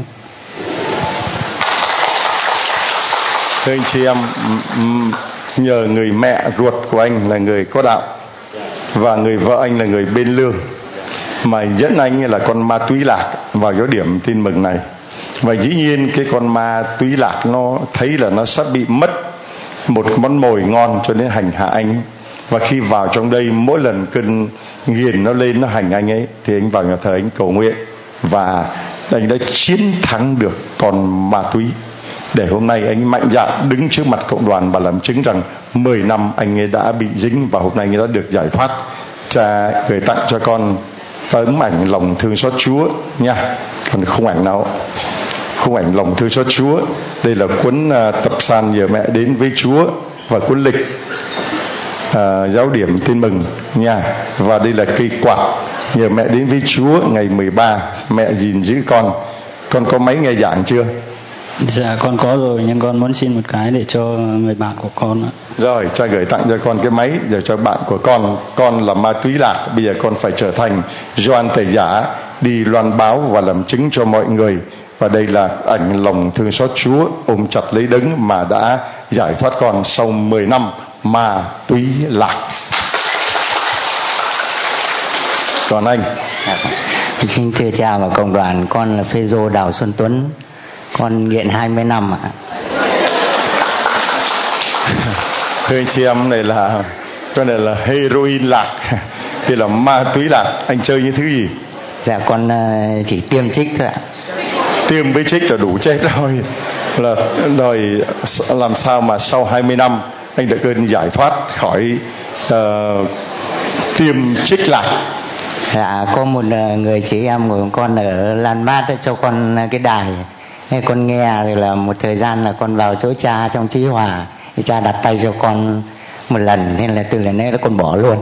Thưa anh chị em, nhờ người mẹ ruột của anh là người có đạo và người vợ anh là người bên lương mà dẫn anh là con ma túy lạc vào giáo điểm tin mừng này. Và dĩ nhiên cái con ma túy lạc nó thấy là nó sắp bị mất một món mồi ngon cho nên hành hạ anh. Và khi vào trong đây, mỗi lần cơn nghiền nó lên nó hành anh ấy thì anh vào nhà thờ anh cầu nguyện và anh đã chiến thắng được con ma túy, để hôm nay anh mạnh dạn đứng trước mặt cộng đoàn và làm chứng rằng mười năm anh ấy đã bị dính và hôm nay anh ấy đã được giải thoát. Cha gửi tặng cho con tấm ảnh lòng thương xót Chúa nha. Còn khung ảnh nào? Khung ảnh lòng thương xót Chúa. Đây là cuốn uh, tập san nhờ mẹ đến với Chúa và cuốn lịch uh, giáo điểm tin mừng nha. Và đây là cây quạt nhờ mẹ đến với Chúa ngày mười ba. Mẹ gìn giữ con. Con có máy nghe giảng chưa? Dạ con có rồi, nhưng con muốn xin một cái để cho người bạn của con ạ. Rồi, cha gửi tặng cho con cái máy, rồi cho bạn của con. Con là ma túy lạc, bây giờ con phải trở thành Gioan Tẩy Giả, đi loan báo và làm chứng cho mọi người. Và đây là ảnh lòng thương xót Chúa ôm chặt lấy Đấng mà đã giải thoát con sau mười năm ma túy lạc. Còn anh? Xin thưa cha và cộng đoàn, con là Phêrô Đào Xuân Tuấn, con nghiện hai mươi năm ạ. Thưa anh chị em, này là con này là heroin lạc, thì là ma túy lạc. Anh chơi như thứ gì? Dạ con chỉ tiêm trích thôi ạ. Tiêm với trích là đủ chết rồi. Là rồi làm sao mà sau hai mươi năm anh được cơn giải thoát khỏi uh, tiêm trích lạc? Dạ có một người chị em của con ở Lan Mát cho con cái đài, nên con nghe rồi là một thời gian là con vào chỗ cha trong Chí Hòa, thì cha đặt tay cho con một lần, nên là từ lần đấy là con bỏ luôn.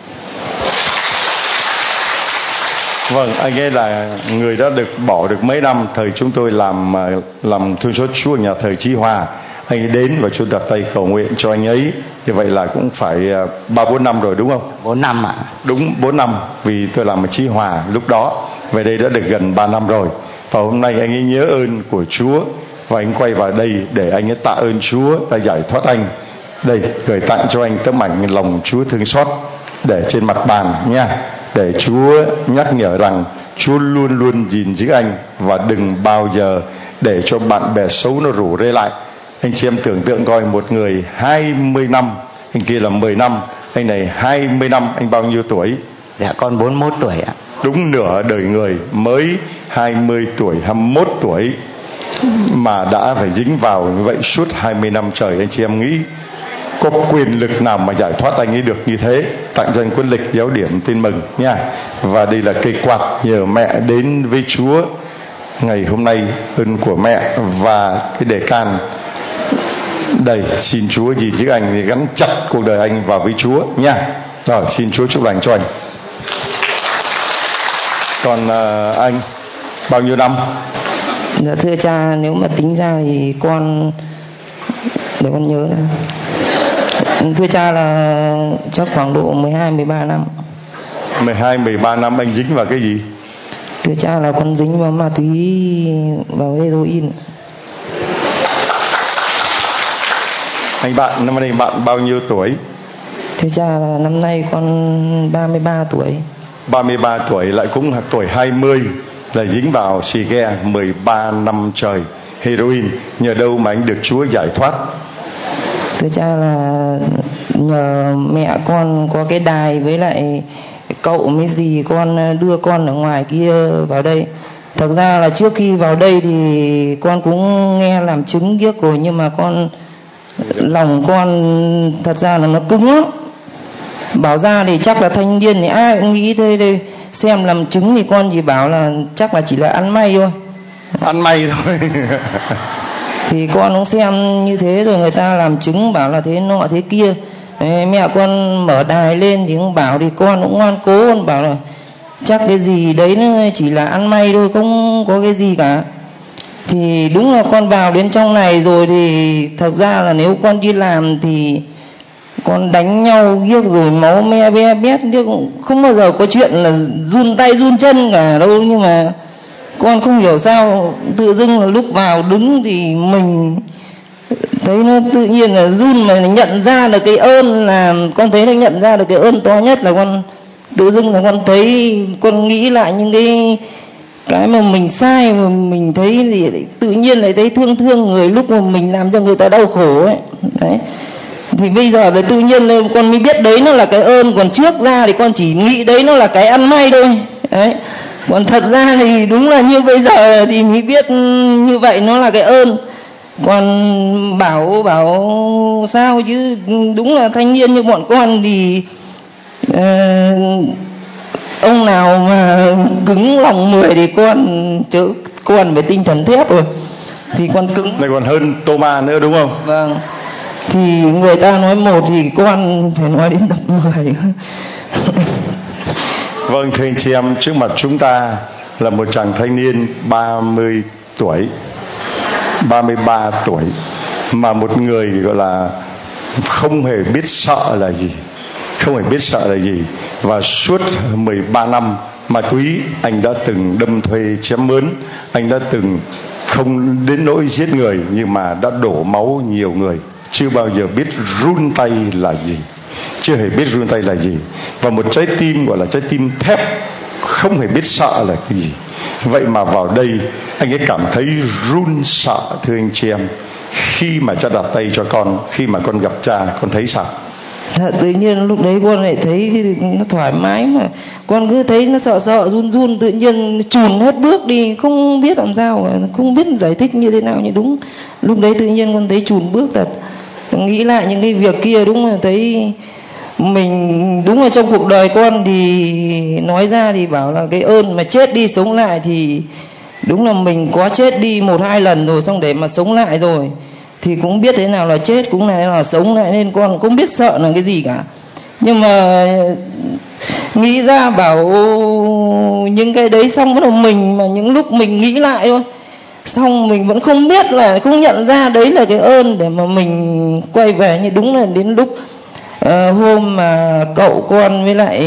Vâng, anh ấy là người đã được bỏ được mấy năm. Thời chúng tôi làm làm thương xót Chúa nhà thờ Chí Hòa, anh ấy đến và Chúa đặt tay cầu nguyện cho anh ấy. Như vậy là cũng phải ba bốn năm rồi đúng không? Bốn năm ạ. Đúng bốn năm, vì tôi làm ở Chí Hòa lúc đó. Về đây đã được gần ba năm rồi. Và hôm nay anh ấy nhớ ơn của Chúa và anh quay vào đây để anh ấy tạ ơn Chúa đã giải thoát anh. Đây, gửi tặng cho anh tấm ảnh lòng Chúa thương xót để trên mặt bàn nha, để Chúa nhắc nhở rằng Chúa luôn luôn gìn giữ anh và đừng bao giờ để cho bạn bè xấu nó rủ rê lại. Anh chị em tưởng tượng coi, một người hai mươi năm, anh kia là mười năm, anh này hai mươi năm, anh bao nhiêu tuổi? Dạ con bốn mươi mốt tuổi ạ. Đúng nửa đời người, mới hai mươi tuổi, hai mươi mốt tuổi mà đã phải dính vào như vậy suốt hai mươi năm trời. Anh chị em nghĩ có quyền lực nào mà giải thoát anh ấy được như thế? Tặng cho anh cuốn lịch giáo điểm tin mừng nha. Và đây là cây quạt nhờ mẹ đến với Chúa ngày hôm nay, ơn của mẹ. Và cái đề can đây, xin Chúa gìn giữ anh, thì gắn chặt cuộc đời anh vào với Chúa nha. Rồi, xin Chúa chúc lành cho anh. Còn uh, anh bao nhiêu năm? Dạ thưa cha, nếu mà tính ra thì con, để con nhớ này. Thưa cha là chắc khoảng độ mười hai mười ba năm. Mười hai mười ba năm anh dính vào cái gì? Thưa cha là con dính vào ma túy, vào heroin. Anh bạn, năm nay bạn bao nhiêu tuổi? Thưa cha là năm nay con ba mươi ba tuổi. ba mươi ba tuổi, lại cũng tuổi hai mươi là dính vào xì ghe mười ba năm trời heroin. Nhờ đâu mà anh được Chúa giải thoát? Thưa cha là nhờ mẹ con có cái đài, với lại cậu mấy gì con đưa con ở ngoài kia vào đây. Thật ra là trước khi vào đây thì con cũng nghe làm chứng biết rồi, nhưng mà con lòng con thật ra là nó cứng lắm. Bảo ra thì chắc là thanh niên thì ai cũng nghĩ thế đây, xem làm chứng thì con chỉ bảo là chắc là chỉ là ăn may thôi. Ăn may thôi. Thì con cũng xem như thế rồi, người ta làm chứng bảo là thế nọ thế kia. Đấy, mẹ con mở đài lên thì cũng bảo, thì con cũng ngoan cố, con bảo là chắc cái gì đấy nó chỉ là ăn may thôi, không có cái gì cả. Thì đúng là con vào đến trong này rồi thì thật ra là nếu con đi làm thì con đánh nhau giết rồi máu me be bét, không bao giờ có chuyện là run tay run chân cả đâu. Nhưng mà con không hiểu sao tự dưng là lúc vào đứng thì mình thấy nó tự nhiên là run, mà nhận ra được cái ơn, là con thấy nó nhận ra được cái ơn to nhất là con tự dưng là con thấy, con nghĩ lại những cái cái mà mình sai, mà mình thấy thì tự nhiên lại thấy thương thương người lúc mà mình làm cho người ta đau khổ ấy. Đấy. Thì bây giờ thì tự nhiên lên con mới biết đấy nó là cái ơn, còn trước ra thì con chỉ nghĩ đấy nó là cái ăn may thôi. Đấy. Còn thật ra thì đúng là như bây giờ thì mới biết như vậy nó là cái ơn. Còn bảo bảo sao chứ đúng là thanh niên như bọn con thì uh, ông nào mà cứng lòng mười thì con chớ con về tinh thần thép rồi thì con cứng. Này còn hơn Thomas nữa đúng không? Vâng. Thì người ta nói một thì con phải nói đến tập mười. Vâng, thưa anh chị em, trước mặt chúng ta là một chàng thanh niên ba mươi tuổi, ba mươi ba tuổi, mà một người gọi là không hề biết sợ là gì, không hề biết sợ là gì. Và suốt mười ba năm ma túy, anh đã từng đâm thuê chém mướn, anh đã từng không đến nỗi giết người nhưng mà đã đổ máu nhiều người, chưa bao giờ biết run tay là gì, chưa hề biết run tay là gì. Và một trái tim gọi là trái tim thép, không hề biết sợ là cái gì. Vậy mà vào đây anh ấy cảm thấy run sợ. Thưa anh chị em, khi mà cha đặt tay cho con, khi mà con gặp cha, con thấy sao? Dạ, tự nhiên lúc đấy con lại thấy nó thoải mái, mà con cứ thấy nó sợ sợ run run, tự nhiên chùn hết bước đi, không biết làm sao, không biết giải thích như thế nào. Nhưng đúng lúc đấy tự nhiên con thấy chùn bước thật. Nghĩ lại những cái việc kia, đúng là thấy mình, đúng là trong cuộc đời con thì nói ra thì bảo là cái ơn mà chết đi sống lại, thì đúng là mình có chết đi một hai lần rồi, xong để mà sống lại rồi thì cũng biết thế nào là chết, cũng là thế nào là sống lại, nên con cũng biết sợ là cái gì cả. Nhưng mà nghĩ ra bảo những cái đấy xong bắt đầu mình, mà những lúc mình nghĩ lại thôi, xong mình vẫn không biết là, không nhận ra đấy là cái ơn để mà mình quay về. Như đúng là đến lúc uh, hôm mà cậu con với lại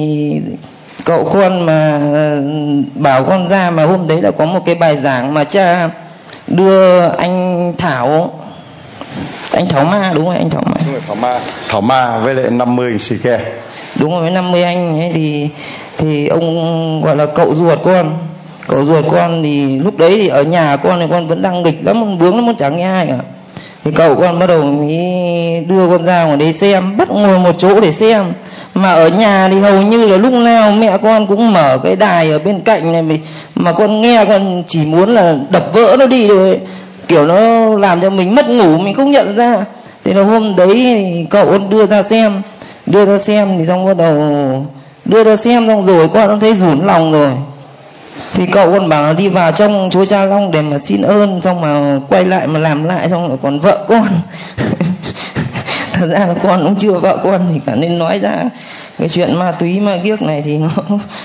cậu con mà bảo con ra, mà hôm đấy là có một cái bài giảng mà cha đưa anh Thảo, anh Thảo Ma, đúng rồi, anh Thảo Ma, đúng rồi, Thảo Ma, Thảo Ma với lại năm mươi xì ke, đúng rồi, với năm mươi anh ấy, thì thì ông gọi là cậu ruột con, cậu ruột con thì lúc đấy thì ở nhà con thì con vẫn đang nghịch lắm, con bướng lắm, con chẳng nghe ai cả. Thì cậu con bắt đầu mới đưa con ra ngoài đấy xem, bắt ngồi một chỗ để xem. Mà ở nhà thì hầu như là lúc nào mẹ con cũng mở cái đài ở bên cạnh này, mà con nghe con chỉ muốn là đập vỡ nó đi rồi, kiểu nó làm cho mình mất ngủ, mình không nhận ra. Thế là hôm đấy thì cậu con đưa ra xem, đưa ra xem thì xong bắt đầu đưa ra xem xong rồi con cũng thấy rủn lòng rồi. Thì cậu con bảo là đi vào trong chúa Cha Long để mà xin ơn, xong mà quay lại mà làm lại, xong rồi còn vợ con. Thật ra là con cũng chưa vợ con thì cả, nên nói ra cái chuyện ma túy ma ghiếc này thì nó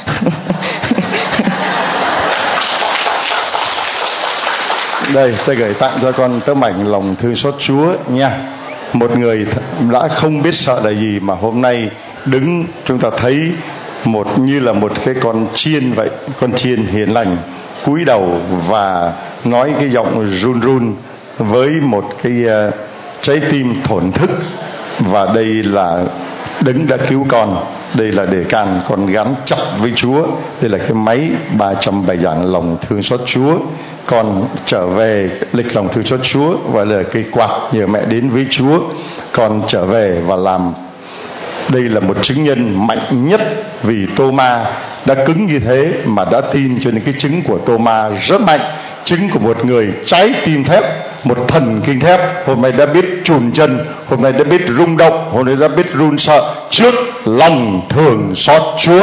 đây, tôi gửi tặng cho con tấm ảnh lòng thương xót Chúa nha. Một người đã không biết sợ là gì mà hôm nay đứng chúng ta thấy một như là một cái con chiên vậy, con chiên hiền lành cúi đầu và nói cái giọng run run với một cái uh, trái tim thổn thức. Và đây là đấng đã cứu con, đây là đề can con gắn chặt với Chúa, đây là cái máy ba trăm bài giảng lòng thương xót Chúa. Con trở về lịch lòng thương xót Chúa và là cây quạt nhờ mẹ đến với Chúa. Con trở về và làm, đây là một chứng nhân mạnh nhất, vì Tô-ma đã cứng như thế mà đã tin, cho nên cái chứng của Tô-ma rất mạnh, chứng của một người trái tim thép, một thần kinh thép. Hôm nay đã biết chùn chân, hôm nay đã biết rung động, hôm nay đã biết run sợ trước lòng thương xót Chúa.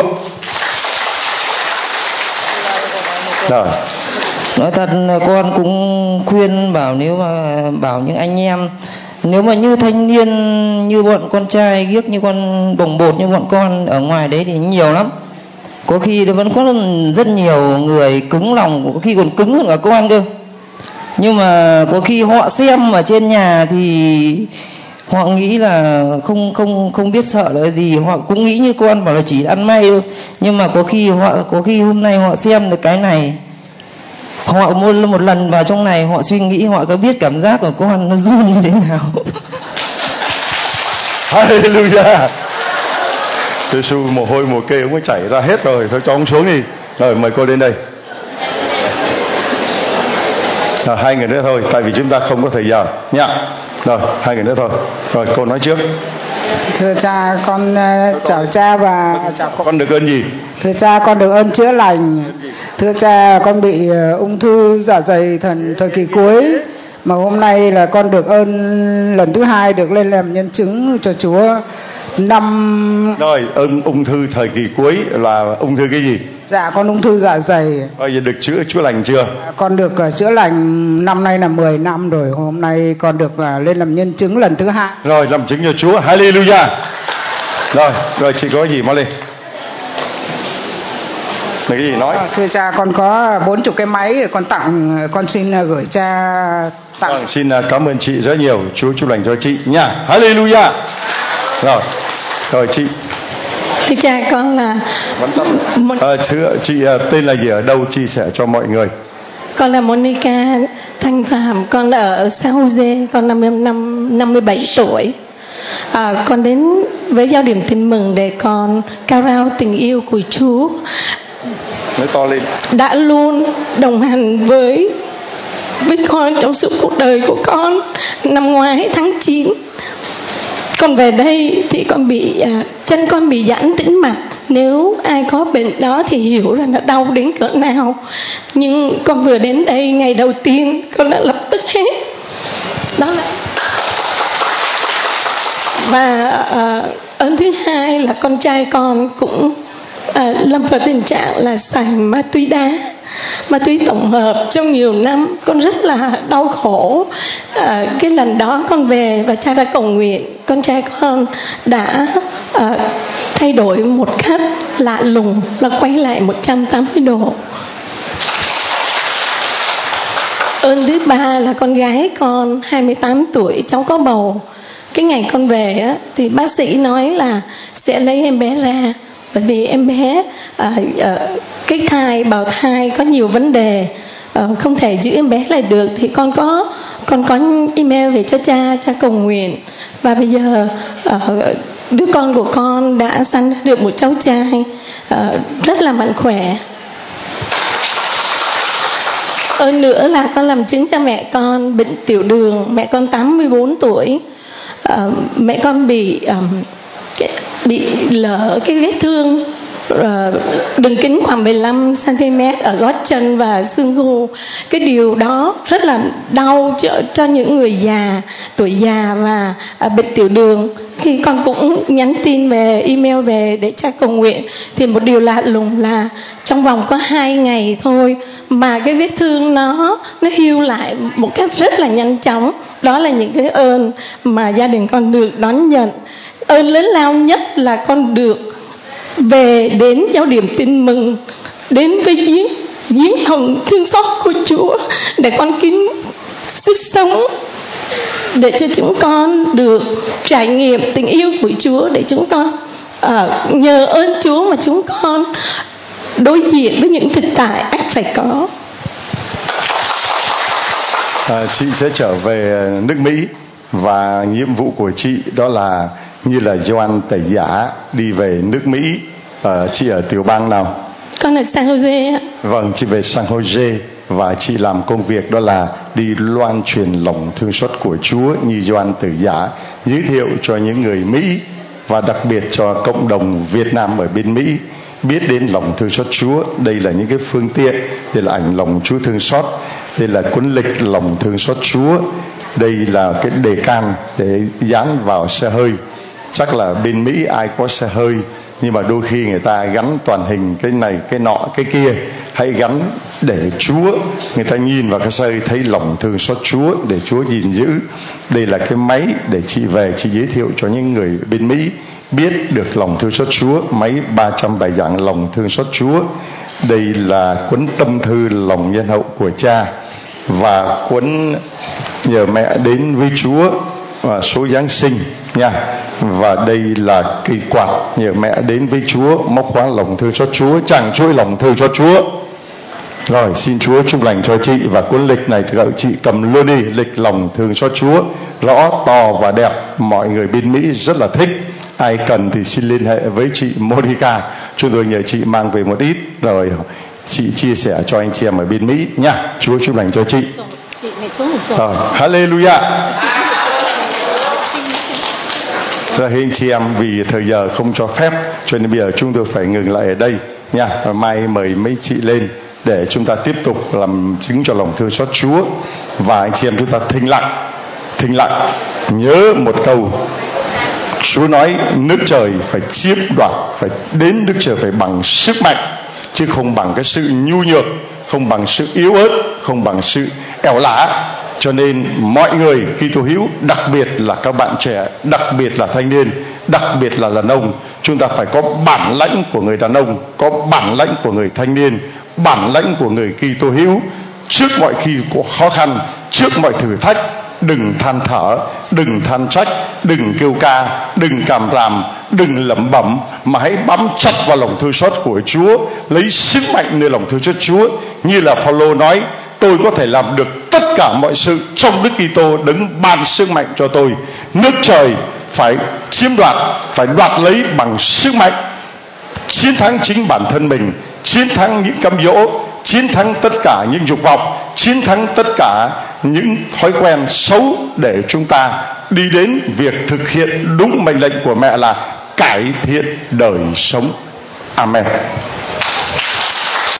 Rồi. Nói thật là con cũng khuyên bảo, nếu mà bảo những anh em, nếu mà như thanh niên như bọn con trai ghiếc, như con bồng bột như bọn con ở ngoài đấy thì nhiều lắm. Có khi nó vẫn có rất nhiều người cứng lòng, có khi còn cứng hơn cả con cơ. Nhưng mà có khi họ xem ở trên nhà thì họ nghĩ là không không không biết sợ là gì, họ cũng nghĩ như con bảo là chỉ ăn may thôi. Nhưng mà có khi họ có khi hôm nay họ xem được cái này, họ một, một lần vào trong này họ suy nghĩ, họ có biết cảm giác của con nó run như thế nào. Hallelujah. Giê-xu mồ hôi mồ kê cũng chảy ra hết rồi, thôi cho ông xuống đi. Rồi mời cô lên đây. Rồi, hai người nữa thôi, tại vì chúng ta không có thời giờ nha. Rồi hai người nữa thôi. Rồi cô nói trước. Thưa cha, con uh, chào cha và chào con. Con được ơn gì? Thưa cha, con được ơn chữa lành. Thưa cha, con bị uh, ung thư dạ dày thần thời kỳ cuối, mà hôm nay là con được ơn lần thứ hai được lên làm nhân chứng cho Chúa. năm. Rồi ung ung thư thời kỳ cuối là ung thư cái gì? Dạ con ung thư dạ dày. Bây giờ được chữa chữa lành chưa? Con được uh, chữa lành năm nay là mười năm rồi. Hôm nay con được uh, lên làm nhân chứng lần thứ hai. Rồi làm chứng cho Chúa. Hallelujah. Rồi rồi chị có gì mau lên. Cái gì nói? À, thưa cha, con có bốn chục cái máy, con tặng, con xin uh, gửi cha tặng. Vâng, xin uh, cảm ơn chị rất nhiều. Chúa chúc lành cho chị nha. Hallelujah. Rồi rồi chị. Thưa cha, con là à, thưa chị, tên là gì, ở đâu, chia sẻ cho mọi người. Con là Monica Thanh Phạm, con ở San Jose, con năm năm năm mươi bảy tuổi. À, con đến với Giao điểm Tin Mừng để con cao rao tình yêu của Chúa. Nói to lên. Đã luôn đồng hành với với con trong suốt cuộc đời của con. Năm ngoái tháng chín, con về đây thì con bị à, chân con bị giãn tĩnh mạch. Nếu ai có bệnh đó thì hiểu là nó đau đến cỡ nào. Nhưng con vừa đến đây ngày đầu tiên, con đã lập tức hết. Đó là và à, ơn thứ hai là con trai con cũng à, lâm vào tình trạng là xài ma túy đá, ma túy tổng hợp trong nhiều năm. Con rất là đau khổ. À, cái lần đó con về và cha đã cầu nguyện, con trai con đã à, thay đổi một cách lạ lùng, là quay lại một trăm tám mươi độ. Ơn thứ ba là con gái con hai mươi tám tuổi, cháu có bầu. Cái ngày con về á, thì bác sĩ nói là sẽ lấy em bé ra, bởi vì em bé à, à, cái thai, bào thai có nhiều vấn đề, à, không thể giữ em bé lại được. Thì con có con có email về cho cha, cha cầu nguyện, và bây giờ à, đứa con của con đã sanh được một cháu trai à, rất là mạnh khỏe. Hơn nữa là con làm chứng cho mẹ con bệnh tiểu đường. Mẹ con tám mươi bốn tuổi. À, mẹ con bị um, cái, bị lở cái vết thương uh, đường kính khoảng mười lăm xăng ti mét ở gót chân và xương hô. Cái điều đó rất là đau cho, cho những người già, tuổi già và uh, bệnh tiểu đường. Khi con cũng nhắn tin về, email về để cha cầu nguyện, thì một điều lạ lùng là trong vòng có hai ngày thôi mà cái vết thương nó nó heal lại một cách rất là nhanh chóng. Đó là những cái ơn mà gia đình con được đón nhận. Ơn lớn lao nhất là con được về đến Giao điểm Tin Mừng, đến với giếng giếng hồng thương xót của Chúa để con kính sức sống, để cho chúng con được trải nghiệm tình yêu của Chúa, để chúng con uh, nhờ ơn Chúa mà chúng con đối diện với những thực tại ắt phải có. À, chị sẽ trở về nước Mỹ và nhiệm vụ của chị đó là như là Gioan Tẩy Giả đi về nước Mỹ. À, chị ở tiểu bang nào? Con ở San Jose. Vâng, chị về San Jose và chị làm công việc đó là đi loan truyền lòng thương xót của Chúa như Gioan Tẩy Giả, giới thiệu cho những người Mỹ và đặc biệt cho cộng đồng Việt Nam ở bên Mỹ biết đến lòng thương xót Chúa. Đây là những cái phương tiện, đây là ảnh lòng Chúa thương xót, đây là cuốn lịch lòng thương xót Chúa, đây là cái đề can để dán vào xe hơi. Chắc là bên Mỹ ai có xe hơi, nhưng mà đôi khi người ta gắn toàn hình cái này cái nọ cái kia. Hãy gắn để Chúa, người ta nhìn vào cái xe hơi thấy lòng thương xót Chúa để Chúa gìn giữ. Đây là cái máy để chị về chị giới thiệu cho những người bên Mỹ biết được lòng thương xót Chúa, máy ba trăm bài giảng lòng thương xót Chúa. Đây là cuốn tâm thư lòng nhân hậu của cha, và cuốn nhờ mẹ đến với Chúa và số Giáng sinh nha. Và đây là cây quạt nhờ mẹ đến với Chúa, móc khóa lòng thương xót Chúa, chẳng chuỗi lòng thương xót Chúa. Rồi xin Chúa chúc lành cho chị. Và cuốn lịch này thì chị cầm luôn đi, lịch lòng thương xót Chúa, rõ to và đẹp, mọi người bên Mỹ rất là thích. Ai cần thì xin liên hệ với chị Monica, chúng tôi nhờ chị mang về một ít rồi chị chia sẻ cho anh chị em ở bên Mỹ nha. Chúa chúc lành cho chị. Rồi, hallelujah. Rồi anh chị em, vì thời giờ không cho phép cho nên bây giờ chúng tôi phải ngừng lại ở đây nha. Và mai mời mấy chị lên để chúng ta tiếp tục làm chứng cho lòng thương xót Chúa. Và anh chị em chúng ta thinh lặng, thinh lặng nhớ một câu Chúa nói nước trời phải chiếm đoạt, phải đến nước trời phải bằng sức mạnh, chứ không bằng cái sự nhu nhược, không bằng sự yếu ớt, không bằng sự ẻo lả. Cho nên mọi người Kitô hữu, đặc biệt là các bạn trẻ, đặc biệt là thanh niên, đặc biệt là đàn ông, chúng ta phải có bản lãnh của người đàn ông, có bản lãnh của người thanh niên, bản lãnh của người Kitô hữu. Trước mọi khi có khó khăn, trước mọi thử thách, đừng than thở, đừng than trách, đừng kêu ca, đừng càm ràm, đừng lẩm bẩm, mà hãy bám chặt vào lòng thương xót của Chúa, lấy sức mạnh nơi lòng thương xót Chúa. Như là Phaolô nói, tôi có thể làm được tất cả mọi sự trong Đức Kitô đấng ban sức mạnh cho tôi. Nước trời phải chiếm đoạt, phải đoạt lấy bằng sức mạnh, chiến thắng chính bản thân mình, chiến thắng những cám dỗ, chiến thắng tất cả những dục vọng, chiến thắng tất cả những thói quen xấu, để chúng ta đi đến việc thực hiện đúng mệnh lệnh của mẹ là cải thiện đời sống. Amen.